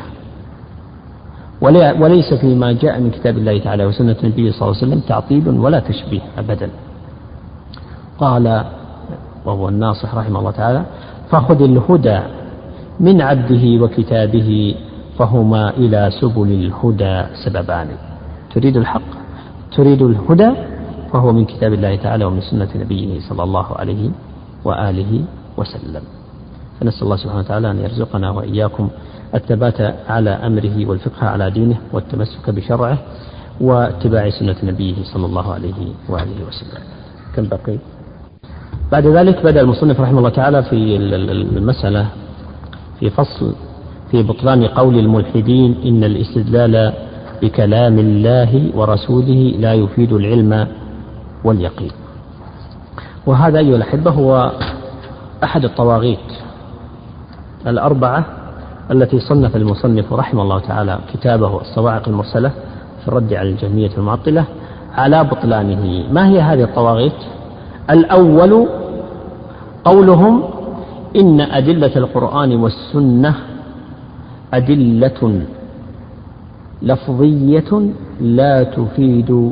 وليس فيما جاء من كتاب الله تعالى وسنة النبي صلى الله عليه وسلم تعطيل ولا تشبيه أبدا. قال وهو الناصح رحمه الله تعالى: فخذ الهدى من عبده وكتابه فهما إلى سبل الهدى سببان. تريد الحق تريد الهدى فهو من كتاب الله تعالى ومن سنة نبيه صلى الله عليه وآله وسلم. فنسأل الله سبحانه وتعالى أن يرزقنا وإياكم الثبات على أمره والفقه على دينه والتمسك بشرعه واتباع سنة نبيه صلى الله عليه وآله وسلم. كم بقي؟ بعد ذلك بدأ المصنف رحمه الله تعالى في المسألة في فصل في بطلان قول الملحدين إن الاستدلال بكلام الله ورسوله لا يفيد العلم واليقين. وهذا أيها الأحبة هو أحد الطواغيت الأربعة التي صنف المصنف رحمه الله تعالى كتابه الصواعق المرسلة في الرد على الجهمية المعطلة على بطلانه. ما هي هذه الطواغيت؟ الأول قولهم إن أدلة القرآن والسنة أدلة لفظية لا تفيد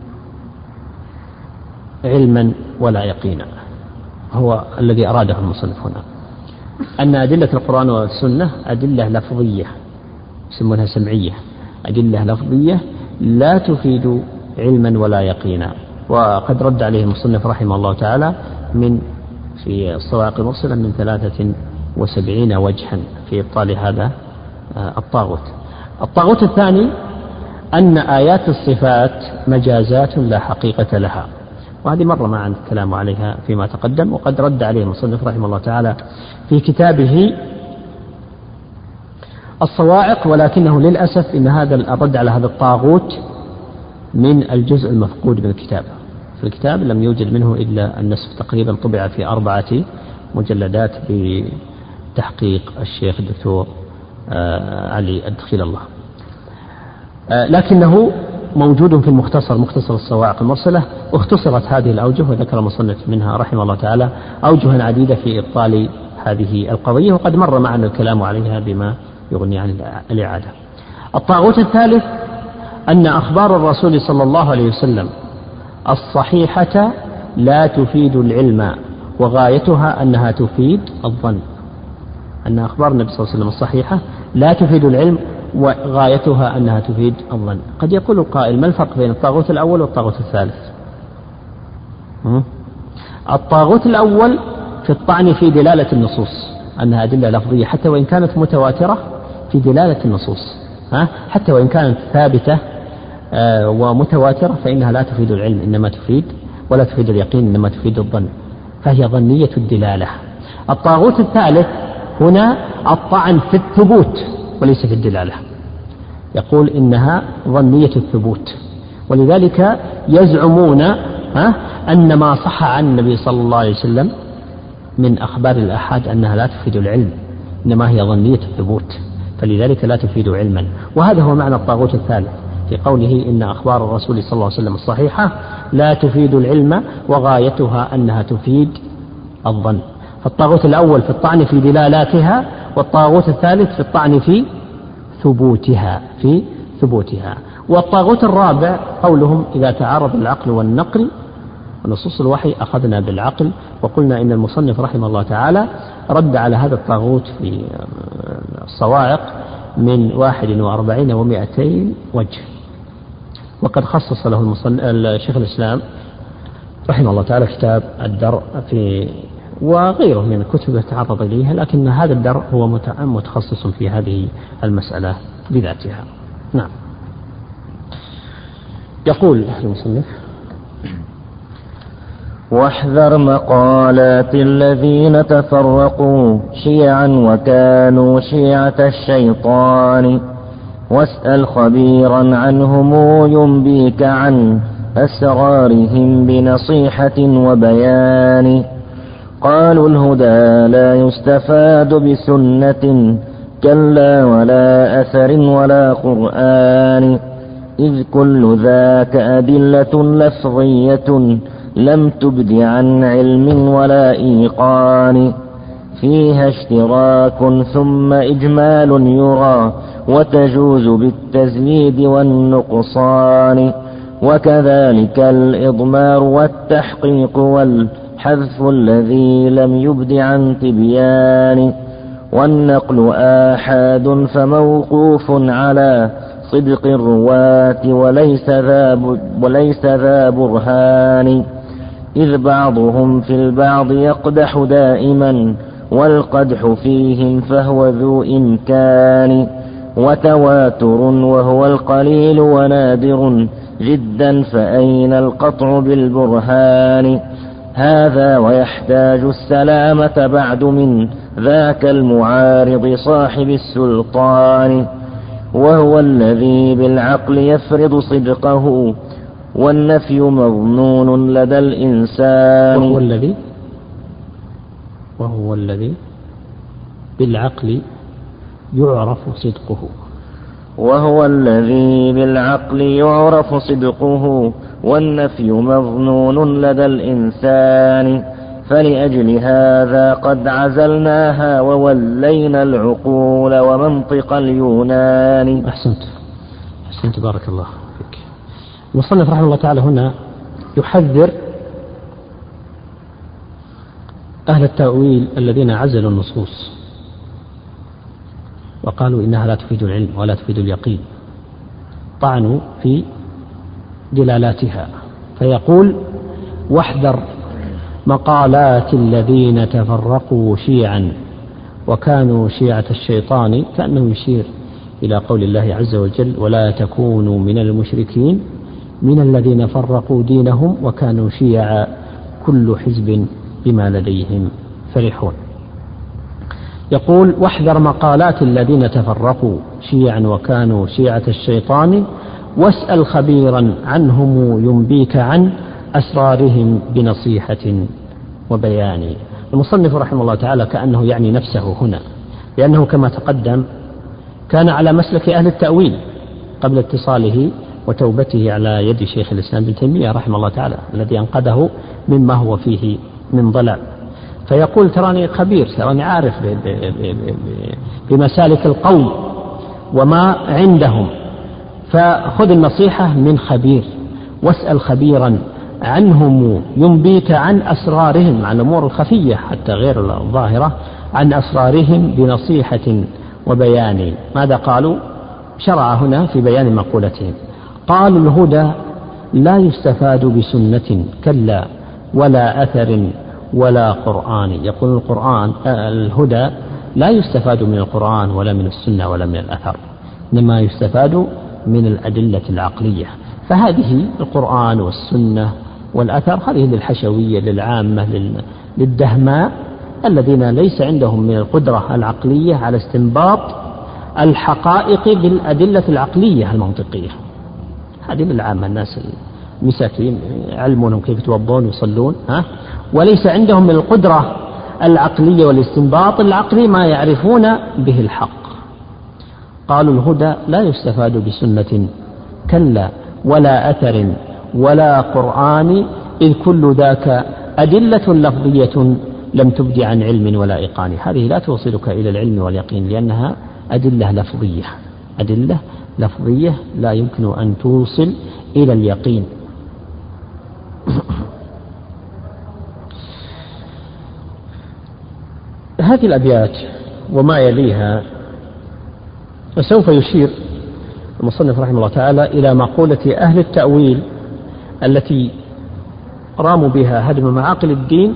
علما ولا يقينا. هو الذي أراده المصنف هنا أن أدلة القرآن والسنة أدلة لفظية يسمونها سمعية، أدلة لفظية لا تفيد علما ولا يقينا. وقد رد عليه المصنف رحمه الله تعالى من في الصواعق المرسلة من ثلاثة وسبعين وجها في إبطال هذا الطاغوت. الطاغوت الثاني أن آيات الصفات مجازات لا حقيقة لها، وهذه مرة ما عند الكلام عليها فيما تقدم، وقد رد عليه المصنف رحمه الله تعالى في كتابه الصواعق، ولكنه للأسف إن هذا الرد على هذا الطاغوت من الجزء المفقود من الكتاب. في الكتاب لم يوجد منه إلا النصف تقريبا، طبع في أربعة مجلدات بتحقيق الشيخ الدكتور علي الدخيل الله، لكنه موجود في المختصر مختصر الصواعق المرسلة، واختصرت هذه الأوجه وذكر المصنف منها رحمه الله تعالى أوجها عديدة في إبطال هذه القضية، وقد مر معنا الكلام عليها بما يغني عن الإعادة. الطاغوت الثالث أن أخبار الرسول صلى الله عليه وسلم الصحيحة لا تفيد العلم وغايتها أنها تفيد الظن. أن أخبار النبي صلى الله عليه وسلم الصحيحة لا تفيد العلم وغايتها أنها تفيد الظن. قد يقول القائل: ما الفرق بين الطاغوت الأول والطاغوت الثالث؟ الطاغوت الأول في الطعن في دلالة النصوص، أنها أدلة لفظية حتى وإن كانت متواترة في دلالة النصوص، حتى وإن كانت ثابتة ومتواترة فإنها لا تفيد العلم إنما تفيد ولا تفيد اليقين إنما تفيد الظن، فهي ظنية الدلالة. الطاغوت الثالث هنا الطعن في الثبوت وليس في الدلالة، يقول إنها ظنية الثبوت، ولذلك يزعمون أن ما صح عن النبي صلى الله عليه وسلم من أخبار الآحاد أنها لا تفيد العلم إنما هي ظنية الثبوت، فلذلك لا تفيد علما. وهذا هو معنى الطاغوت الثالث في قوله إن أخبار الرسول صلى الله عليه وسلم الصحيحة لا تفيد العلم وغايتها أنها تفيد الظن. فالطاغوت الأول في الطعن في دلالاتها، والطاغوت الثالث في الطعن في ثبوتها في ثبوتها والطاغوت الرابع قولهم إذا تعارض العقل والنقل ونصوص الوحي أخذنا بالعقل. وقلنا إن المصنف رحمه الله تعالى رد على هذا الطاغوت في الصواعق من واحد وأربعين ومائتين وجه، وقد خصص له الشيخ الإسلام رحمه الله تعالى كتاب الدرء في وغيره من الكتب تعرض إليها، لكن هذا الدرء هو متخصص في هذه المسألة بذاتها. نعم. يقول المصنف: واحذر مقالات الذين تفرقوا شيعا وكانوا شيعة الشيطان، واسأل خبيرا عنهم ينبيك عن أسرارهم بنصيحة وبيان. قالوا الهدى لا يستفاد بسنة كلا ولا أثر ولا قرآن، إذ كل ذاك أدلة لفظية لم تبد عن علم ولا إيقان، فيها اشتراك ثم إجمال يرى وتجوز بالتزييد والنقصان، وكذلك الإضمار والتحقيق والحذف الذي لم يبد عن تبيان، والنقل آحاد فموقوف على صدق الرواة وليس ذا وليس ذا برهان، إذ بعضهم في البعض يقدح دائما والقدح فيهم فهو ذو إمكان، وتواتر وهو القليل ونادر جدا فأين القطع بالبرهان، هذا ويحتاج السلامة بعد من ذاك المعارض صاحب السلطان، وهو الذي بالعقل يفرض صدقه والنفي مظنون لدى الإنسان. وهو الذي وهو الذي بالعقل يعرف صدقه وهو الذي بالعقل يعرف صدقه والنفي مظنون لدى الإنسان، فلأجل هذا قد عزلناها وولينا العقول ومنطق اليونان. أحسنت أحسنت بارك الله فيك. المصنف رحمه الله تعالى هنا يحذر أهل التأويل الذين عزلوا النصوص وقالوا إنها لا تفيد العلم ولا تفيد اليقين، طعنوا في دلالاتها، فيقول: واحذر مقالات الذين تفرقوا شيعا وكانوا شيعة الشيطان، كأنه يشير إلى قول الله عز وجل: ولا تكونوا من المشركين من الذين فرقوا دينهم وكانوا شيعا كل حزب بما لديهم فرحون. يقول: واحذر مقالات الذين تفرقوا شيعا وكانوا شيعة الشيطان، واسأل خبيرا عنهم ينبيك عن أسرارهم بنصيحة وبيان. المصنف رحمه الله تعالى كأنه يعني نفسه هنا، لأنه كما تقدم كان على مسلك أهل التأويل قبل اتصاله وتوبته على يد شيخ الإسلام ابن تيمية رحمه الله تعالى الذي أنقذه مما هو فيه من ضلال. فيقول: تراني خبير، تراني عارف بمسالك القوم وما عندهم، فخذ النصيحة من خبير، واسأل خبيرا عنهم ينبيك عن أسرارهم، عن الأمور الخفية حتى غير الظاهرة، عن أسرارهم بنصيحة وبيان. ماذا قالوا؟ شرع هنا في بيان مقولتهم. قالوا: الهدى لا يستفاد بسنة كلا ولا أثر ولا قرآن. يقول القرآن الهدى لا يستفاد من القرآن ولا من السنة ولا من الأثر، إنما يستفاد من الأدلة العقلية. فهذه القرآن والسنة والأثر هذه للحشوية للعامة للدهماء الذين ليس عندهم من القدرة العقلية على استنباط الحقائق بالأدلة العقلية المنطقية. هذه للعامة، الناس المساكين علمونهم كيف يتوضون ويصلون، ها؟ وليس عندهم من القدرة العقلية والاستنباط العقلي ما يعرفون به الحق. قالوا: الهدى لا يستفاد بسنة كلا ولا أثر ولا قرآن، إذ كل ذاك أدلة لفظية لم تبدي عن علم ولا إيقان. هذه لا توصلك إلى العلم واليقين، لأنها أدلة لفظية، أدلة لفظية لا يمكن أن توصل إلى اليقين. هذه الأبيات وما يليها وسوف يشير المصنف رحمه الله تعالى إلى مقولة أهل التأويل التي راموا بها هدم معاقل الدين،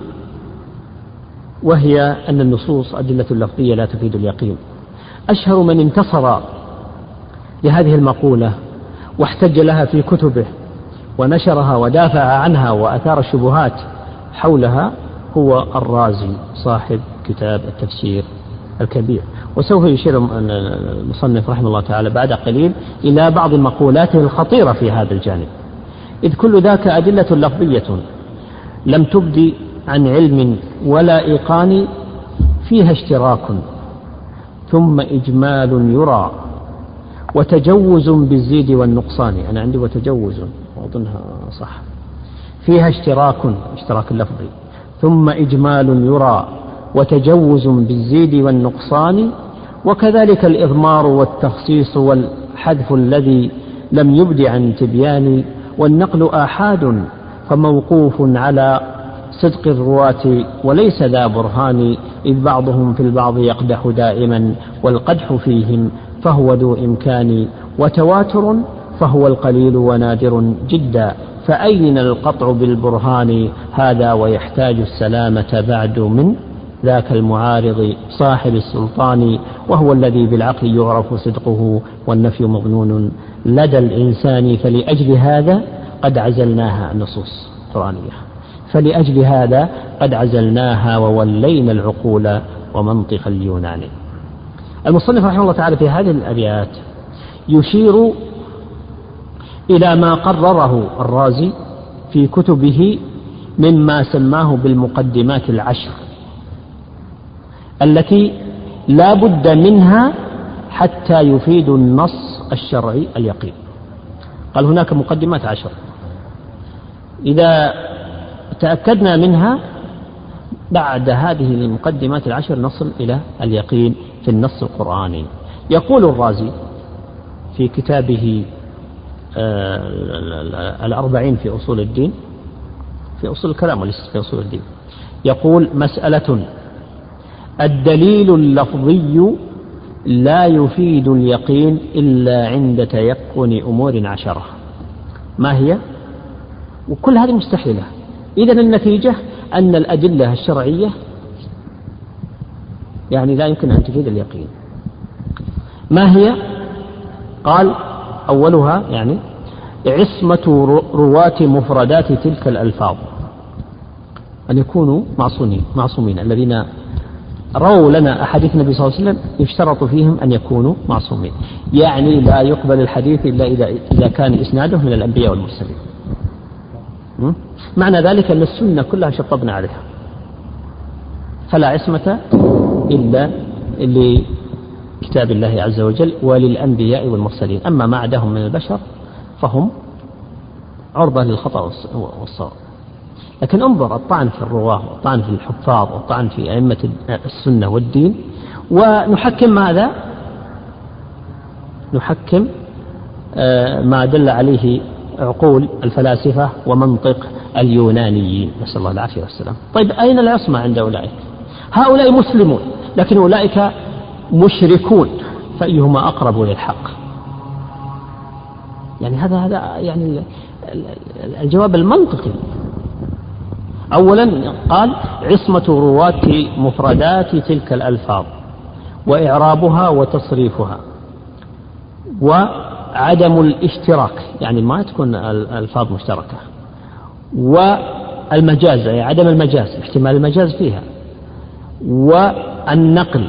وهي أن النصوص أدلة لفظية لا تفيد اليقين. أشهر من انتصر لهذه المقولة واحتج لها في كتبه ونشرها ودافع عنها وأثار الشبهات حولها هو الرازي صاحب كتاب التفسير الكبير. وسوف يشير المصنف رحمه الله تعالى بعد قليل إلى بعض مقولاته الخطيرة في هذا الجانب، إذ كل ذاك أدلة لفظية لم تبدي عن علم ولا إيقان، فيها اشتراك ثم إجمال يرى وتجوز بالزيد والنقصان. أنا عندي وتجوز وأظنها صح. فيها اشتراك، اشتراك اللفظي، ثم إجمال يرى وتجوز بالزيد والنقصان، وكذلك الإضمار والتخصيص والحذف الذي لم يبد عن تبيان، والنقل آحاد فموقوف على صدق الرواة وليس ذا برهان، إذ بعضهم في البعض يقدح دائما والقدح فيهم فهو ذو إمكان، وتواتر فهو القليل ونادر جدا، فأين القطع بالبرهان هذا ويحتاج السلامة بعد من ذاك المعارض صاحب السلطان، وهو الذي بالعقل يعرف صدقه والنفي مظنون لدى الإنسان، فلأجل هذا قد عزلناها النصوص القرآنية، فلأجل هذا قد عزلناها وولينا العقول ومنطق اليونان. المصنف رحمه الله تعالى في هذه الأبيات يشير إلى ما قرره الرازي في كتبه مما سماه بالمقدمات العشر التي لا بد منها حتى يفيد النص الشرعي اليقين. قال هناك مقدمات عشر، إذا تأكدنا منها بعد هذه المقدمات العشر نصل إلى اليقين في النص القرآني. يقول الرازي في كتابه الأربعين في أصول الدين، في أصول الكلام وليس في أصول الدين، يقول: مسألة الدليل اللفظي لا يفيد اليقين إلا عند تيقن أمور عشرة. ما هي؟ وكل هذه مستحيلة. إذن النتيجة أن الأدلة الشرعية يعني لا يمكن أن تفيد اليقين. ما هي؟ قال: أولها يعني عصمة رواة مفردات تلك الألفاظ، أن يكونوا معصومين معصومين الذين رووا لنا أحاديث النبي صلى الله عليه وسلم يشترط فيهم أن يكونوا معصومين، يعني لا يقبل الحديث إلا إذا, إذا كان إسناده من الأنبياء والمرسلين. معنى ذلك أن السنة كلها شطبنا عليها، فلا عصمة إلا لكتاب الله عز وجل وللأنبياء والمرسلين، أما ما عداهم من البشر فهم عرضة للخطأ والصواب. لكن انظر الطعن في الرواه والطعن في الحفاظ والطعن في أئمة السنة والدين، ونحكم ماذا؟ نحكم ما دل عليه عقول الفلاسفة ومنطق اليونانيين، نسأل الله العافية والسلام. طيب أين العصمة عند أولئك؟ هؤلاء مسلمون لكن أولئك مشركون، فأيهما أقرب للحق؟ يعني هذا هذا يعني الجواب المنطقي. أولا قال: عصمة رواة مفردات تلك الألفاظ وإعرابها وتصريفها، وعدم الاشتراك يعني ما تكون الألفاظ مشتركة، والمجاز يعني عدم المجاز احتمال المجاز فيها، والنقل،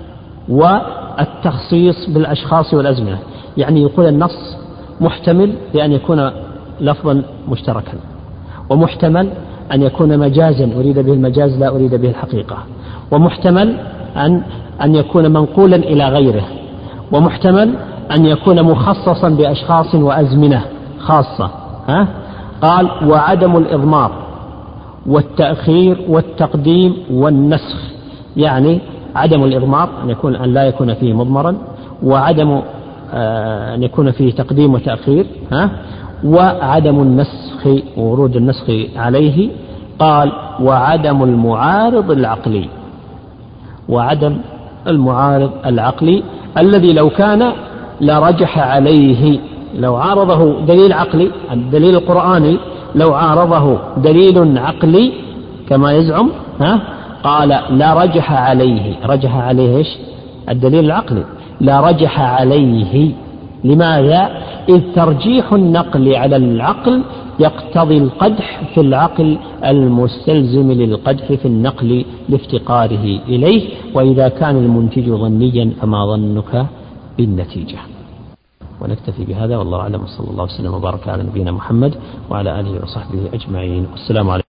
والتخصيص بالأشخاص والأزمنة. يعني يقول النص محتمل بأن يكون لفظا مشتركا، ومحتمل أن يكون مجازا أريد به المجاز لا أريد به الحقيقة، ومحتمل أن أن يكون منقولا إلى غيره، ومحتمل أن يكون مخصصا بأشخاص وأزمنة خاصة. ها؟ قال: وعدم الإضمار والتأخير والتقديم والنسخ، يعني عدم الإضمار أن يكون أن لا يكون فيه مضمرا، وعدم أن يكون فيه تقديم وتأخير، ها، وعدم النسخ ورود النسخ عليه. قال وعدم المعارض العقلي، وعدم المعارض العقلي الذي لو كان لرجح عليه، لو عارضه دليل عقلي، الدليل القرآني لو عارضه دليل عقلي كما يزعم، ها، قال لا رجح عليه. رجح عليه إيش؟ الدليل العقلي. لا رجح عليه. لماذا؟ إذ ترجيح النقل على العقل يقتضي القدح في العقل المستلزم للقدح في النقل لافتقاره إليه، وإذا كان المنتج ظنيا فما ظنك بالنتيجة. ونكتفي بهذا والله أعلم، صلى الله وسلم وبارك على نبينا محمد وعلى آله وصحبه أجمعين. والسلام عليكم.